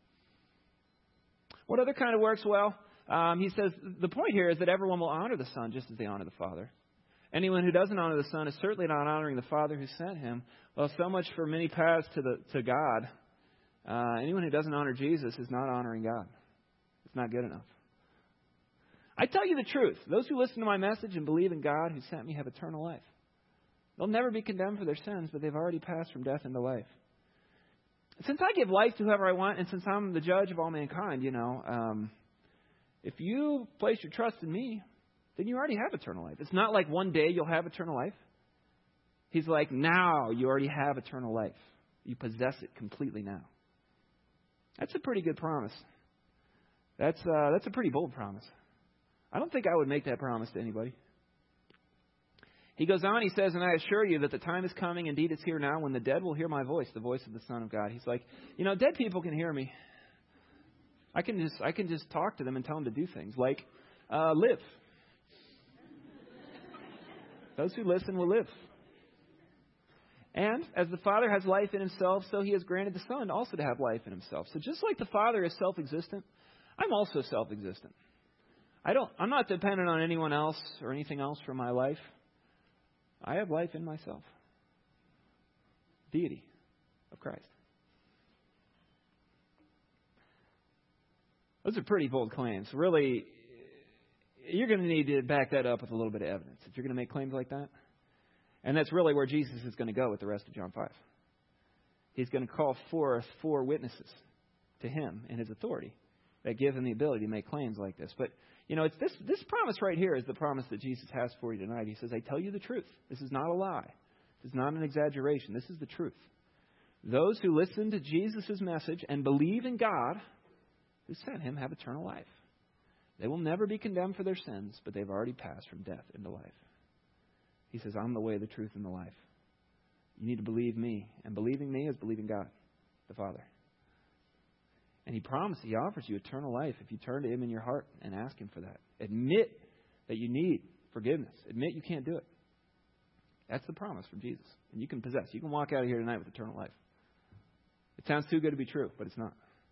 What other kind of works? Well, um, he says the point here is that everyone will honor the Son just as they honor the Father. Anyone who doesn't honor the Son is certainly not honoring the Father who sent him. Well, so much for many paths to the to God. Uh, anyone who doesn't honor Jesus is not honoring God. It's not good enough. I tell you the truth. Those who listen to my message and believe in God who sent me have eternal life. They'll never be condemned for their sins, but they've already passed from death into life. Since I give life to whoever I want, and since I'm the judge of all mankind, you know, um, if you place your trust in me, then you already have eternal life. It's not like one day you'll have eternal life. He's like, now you already have eternal life. You possess it completely now. That's a pretty good promise. That's uh, that's a pretty bold promise. I don't think I would make that promise to anybody. He goes on, he says, and I assure you that the time is coming, indeed it's here now, when the dead will hear my voice, the voice of the Son of God. He's like, you know, dead people can hear me. I can just I can just talk to them and tell them to do things like uh, live. Those who listen will live. And as the Father has life in himself, so he has granted the Son also to have life in himself. So just like the Father is self-existent, I'm also self-existent. I don't, I'm not dependent on anyone else or anything else for my life. I have life in myself. Deity of Christ. Those are pretty bold claims. Really, you're going to need to back that up with a little bit of evidence if you're going to make claims like that. And that's really where Jesus is going to go with the rest of John five. He's going to call forth four witnesses to him and his authority that give him the ability to make claims like this. But, you know, it's this, this promise right here is the promise that Jesus has for you tonight. He says, I tell you the truth. This is not a lie. This is not an exaggeration. This is the truth. Those who listen to Jesus' message and believe in God who sent him have eternal life. They will never be condemned for their sins, but they've already passed from death into life. He says, I'm the way, the truth, and the life. You need to believe me. And believing me is believing God, the Father. And he promises, he offers you eternal life if you turn to him in your heart and ask him for that. Admit that you need forgiveness. Admit you can't do it. That's the promise from Jesus. And you can possess. You can walk out of here tonight with eternal life. It sounds too good to be true, but it's not.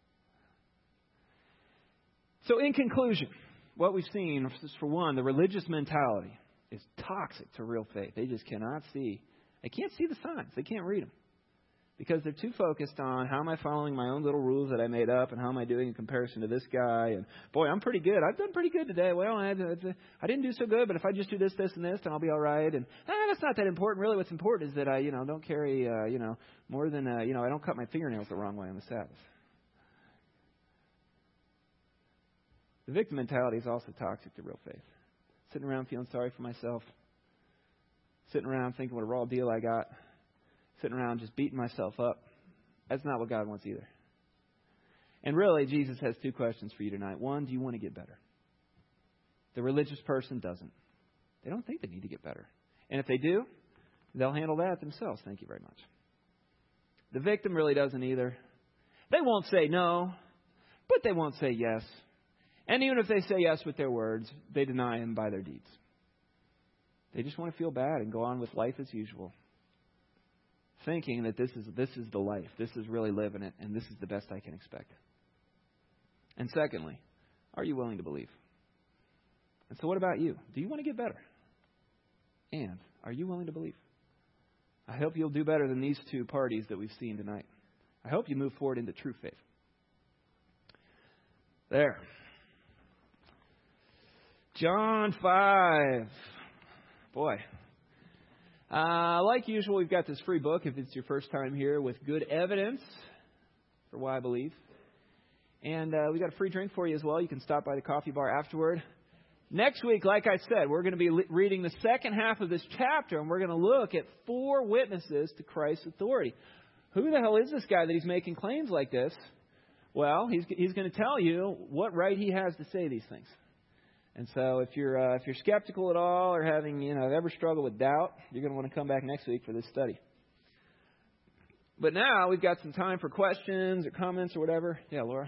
So in conclusion, what we've seen is, for one, the religious mentality is toxic to real faith. They just cannot see. They can't see the signs. They can't read them. Because they're too focused on how am I following my own little rules that I made up and how am I doing in comparison to this guy. And, boy, I'm pretty good. I've done pretty good today. Well, I, I didn't do so good, but if I just do this, this, and this, then I'll be all right. And eh, that's not that important. Really what's important is that I, you know, don't carry, uh, you know, more than, uh, you know, I don't cut my fingernails the wrong way on the Sabbath. The victim mentality is also toxic to real faith. Sitting around feeling sorry for myself. Sitting around thinking what a raw deal I got. Sitting around just beating myself up. That's not what God wants either. And really, Jesus has two questions for you tonight. One, do you want to get better? The religious person doesn't. They don't think they need to get better. And if they do, they'll handle that themselves. Thank you very much. The victim really doesn't either. They won't say no, but they won't say yes. And even if they say yes with their words, they deny him by their deeds. They just want to feel bad and go on with life as usual. thinking that this is this is the life, this is really living it, and this is the best I can expect. And secondly, are you willing to believe? And so what about you? Do you want to get better? And are you willing to believe? I hope you'll do better than these two parties that we've seen tonight. I hope you move forward into true faith. There. John five. Boy. Uh, like usual, we've got this free book, if it's your first time here, with good evidence for why I believe. And uh, we got a free drink for you as well. You can stop by the coffee bar afterward. Next week, like I said, we're going to be le- reading the second half of this chapter, and we're going to look at four witnesses to Christ's authority. Who the hell is this guy that he's making claims like this? Well, he's he's going to tell you what right he has to say these things. And so, if you're uh, if you're skeptical at all, or having you know ever struggled with doubt, you're going to want to come back next week for this study. But now we've got some time for questions or comments or whatever. Yeah, Laura.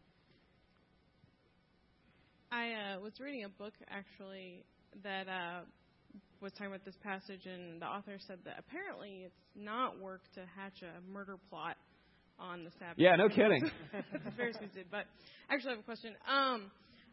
I uh, was reading a book, actually, that uh, was talking about this passage, and the author said that apparently it's not work to hatch a murder plot on the Sabbath. Yeah, no kidding. The Pharisees did. But actually, I have a question. Um,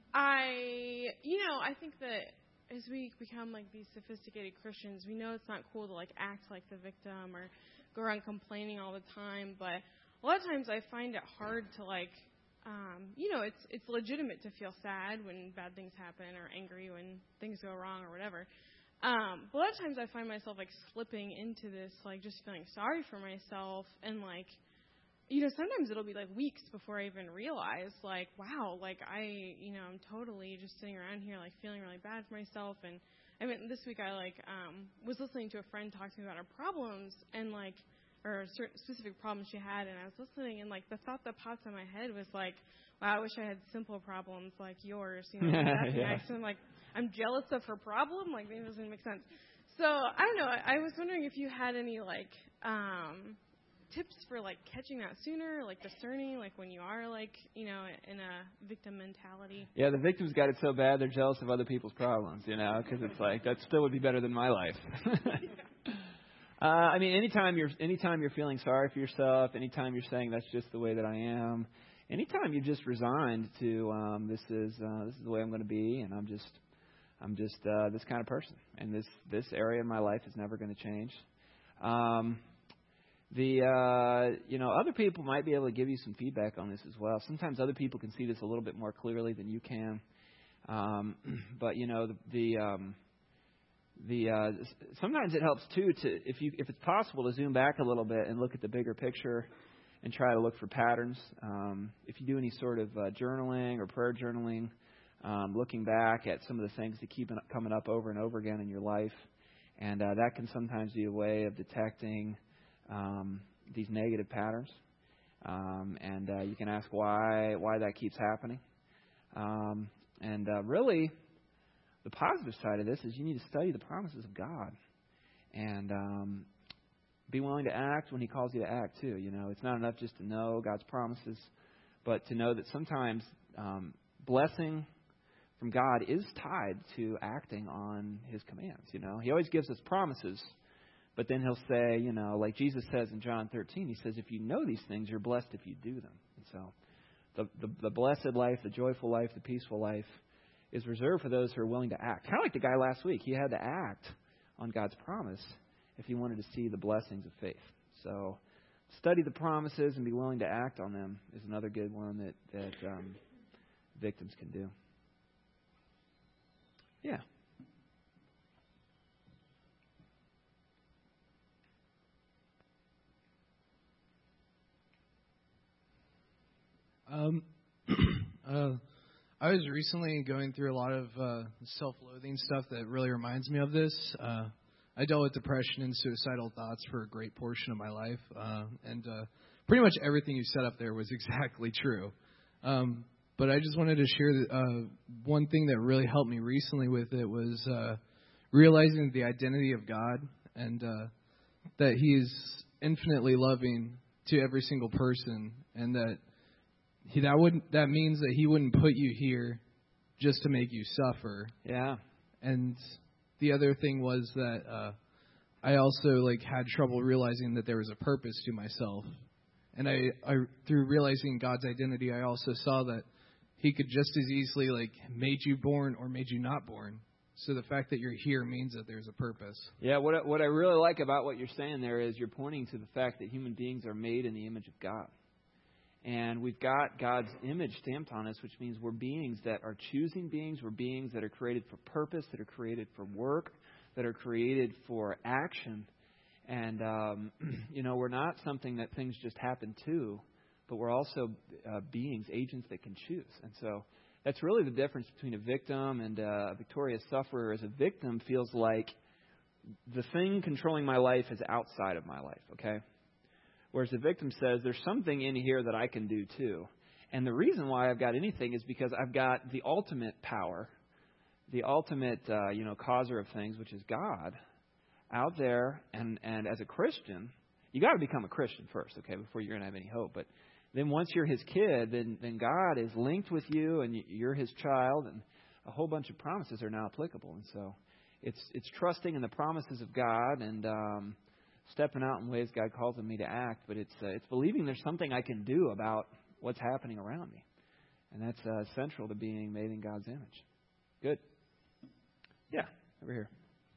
I, you know, I think that as we become, like, these sophisticated Christians, we know it's not cool to, like, act like the victim or go around complaining all the time. But a lot of times I find it hard to, like, Um, you know, it's it's legitimate to feel sad when bad things happen or angry when things go wrong or whatever. Um, but a lot of times I find myself, like, slipping into this, like, just feeling sorry for myself. And, like, you know, sometimes it'll be, like, weeks before I even realize, like, wow, like, I, you know, I'm totally just sitting around here, like, feeling really bad for myself. And, I mean, this week I, like, um, was listening to a friend talk to me about her problems and, like, or certain specific problems she had, and I was listening, and, like, the thought that popped in my head was, like, wow, I wish I had simple problems like yours, you know, that's yeah. nice. And, like, I'm jealous of her problem, like, maybe it doesn't make sense. So, I don't know, I, I was wondering if you had any, like, um, tips for, like, catching that sooner, like, discerning, like, when you are, like, you know, in a victim mentality. Yeah, the victim's got it so bad they're jealous of other people's problems, you know, because it's like, that still would be better than my life. Uh, I mean, anytime you're anytime you're feeling sorry for yourself, anytime you're saying that's just the way that I am, anytime you're just resigned to um, this is uh, this is the way I'm going to be, and I'm just I'm just uh, this kind of person, and this this area in my life is never going to change. Um, the uh, you know other people might be able to give you some feedback on this as well. Sometimes other people can see this a little bit more clearly than you can, um, but you know the. the um, The uh, sometimes it helps too to if you if it's possible to zoom back a little bit and look at the bigger picture and try to look for patterns. Um, if you do any sort of uh, journaling or prayer journaling, um, looking back at some of the things that keep coming up over and over again in your life, and uh, that can sometimes be a way of detecting um, these negative patterns. Um, and uh, you can ask why why that keeps happening. Um, and uh, really. The positive side of this is you need to study the promises of God and um, be willing to act when He calls you to act too. You know, it's not enough just to know God's promises, but to know that sometimes um, blessing from God is tied to acting on His commands. You know, He always gives us promises, but then He'll say, you know, like Jesus says in John thirteen, He says, if you know these things, you're blessed if you do them. And so the, the, the blessed life, the joyful life, the peaceful life is reserved for those who are willing to act. Kind of like the guy last week. He had to act on God's promise if he wanted to see the blessings of faith. So study the promises and be willing to act on them is another good one that, that um, victims can do. Yeah. Um, uh, I was recently going through a lot of uh, self-loathing stuff that really reminds me of this. Uh, I dealt with depression and suicidal thoughts for a great portion of my life, uh, and uh, pretty much everything you set up there was exactly true. Um, but I just wanted to share that, uh, one thing that really helped me recently with it was uh, realizing the identity of God and uh, that He is infinitely loving to every single person, and that He, that wouldn't that means that He wouldn't put you here just to make you suffer. Yeah. And the other thing was that uh, I also like had trouble realizing that there was a purpose to myself. And I, I through realizing God's identity, I also saw that He could just as easily like made you born or made you not born. So the fact that you're here means that there's a purpose. Yeah, what I- what I really like about what you're saying there is you're pointing to the fact that human beings are made in the image of God. And we've got God's image stamped on us, which means we're beings that are choosing beings. We're beings that are created for purpose, that are created for work, that are created for action. And, um, you know, we're not something that things just happen to, but we're also uh, beings, agents that can choose. And so that's really the difference between a victim and a victorious sufferer. As a victim feels like the thing controlling my life is outside of my life, okay? Whereas the victim says, there's something in here that I can do too. And the reason why I've got anything is because I've got the ultimate power, the ultimate, uh, you know, causer of things, which is God, out there. And, and as a Christian, you got to become a Christian first, okay, before you're going to have any hope. But then once you're His kid, then, then God is linked with you and you're His child, and a whole bunch of promises are now applicable. And so it's it's trusting in the promises of God and um, stepping out in ways God calls me to act. But it's uh, it's believing there's something I can do about what's happening around me. And that's uh, central to being made in God's image. Good. Yeah, over here.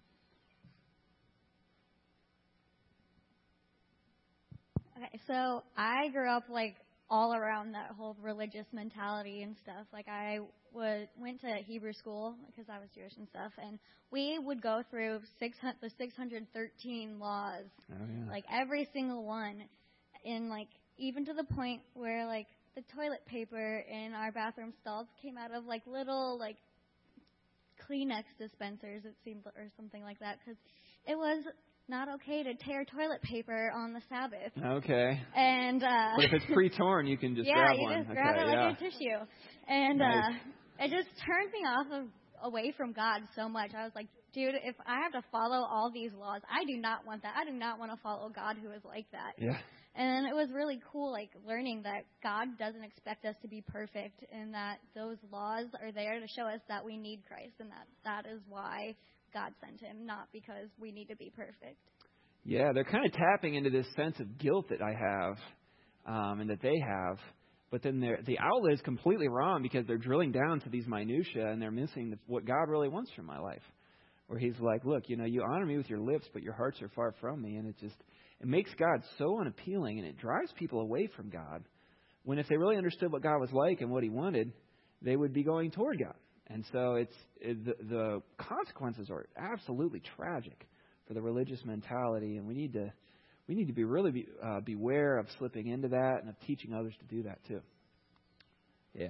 Okay, so I grew up like all around that whole religious mentality and stuff. Like I would went to Hebrew school because I was Jewish and stuff, and we would go through six hundred, the six hundred thirteen laws, Oh, yeah. like every single one, and like even to the point where like the toilet paper in our bathroom stalls came out of like little like Kleenex dispensers, it seemed, or something like that, because it was not okay to tear toilet paper on the Sabbath. Okay. And uh, But if it's pre-torn, you can just yeah, grab you one. just grab okay, it like yeah. a tissue. And Nice. uh, it just turned me off of away from God so much. I was like, dude, if I have to follow all these laws, I do not want that. I do not want to follow God who is like that. Yeah. And it was really cool, like, learning that God doesn't expect us to be perfect and that those laws are there to show us that we need Christ and that that is why God sent Him, not because we need to be perfect. Yeah, they're kind of tapping into this sense of guilt that I have um, and that they have. But then the outlet is completely wrong because they're drilling down to these minutiae and they're missing the, what God really wants from my life. Where He's like, look, you know, you honor me with your lips, but your hearts are far from me. And it just, it makes God so unappealing and it drives people away from God. When if they really understood what God was like and what He wanted, they would be going toward God. And so it's it, the, the consequences are absolutely tragic for the religious mentality, and we need to we need to be really be, uh, beware of slipping into that and of teaching others to do that too. Yeah.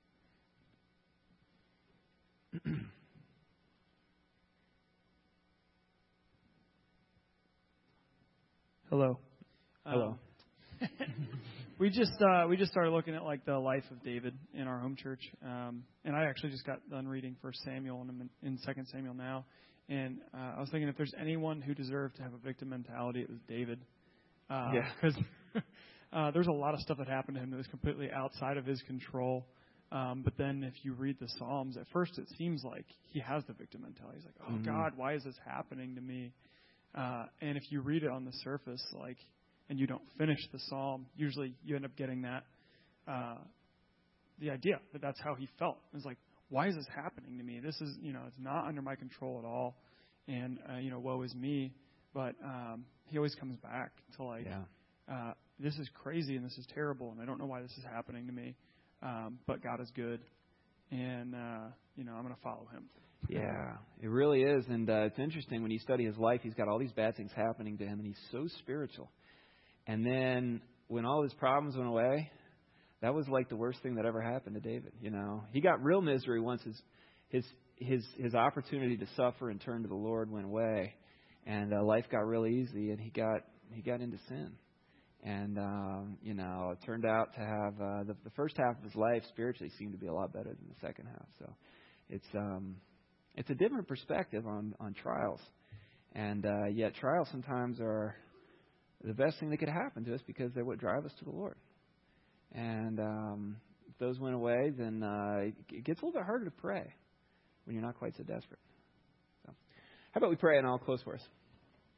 Hello. Hello. Um, we just uh, we just started looking at like the life of David in our home church, um, and I actually just got done reading First Samuel and I'm in, in Second Samuel now. And uh, I was thinking if there's anyone who deserved to have a victim mentality, it was David. Uh, yeah. Because uh, there's a lot of stuff that happened to him that was completely outside of his control. Um, but then if you read the Psalms, at first it seems like he has the victim mentality. He's like, oh, mm-hmm. God, why is this happening to me? Uh, and if you read it on the surface, like, and you don't finish the Psalm, usually you end up getting that, uh, the idea that that's how he felt. It's like, why is this happening to me? This is, you know, it's not under my control at all. And, uh, you know, woe is me. But um, he always comes back to like, yeah. uh, this is crazy and this is terrible and I don't know why this is happening to me. Um, but God is good. And, uh, you know, I'm going to follow Him. Yeah, it really is. And uh, it's interesting when you study his life, he's got all these bad things happening to him and he's so spiritual. And then when all his problems went away, that was like the worst thing that ever happened to David. You know, he got real misery once his his his his opportunity to suffer and turn to the Lord went away, and uh, life got real easy, and he got he got into sin, and um, you know, it turned out to have uh, the, the first half of his life spiritually seemed to be a lot better than the second half. So it's um it's a different perspective on on trials, and uh, yet trials sometimes are the best thing that could happen to us because they're what drive us to the Lord. And um, if those went away, then uh, it gets a little bit harder to pray when you're not quite so desperate. So, how about we pray and I'll close for us.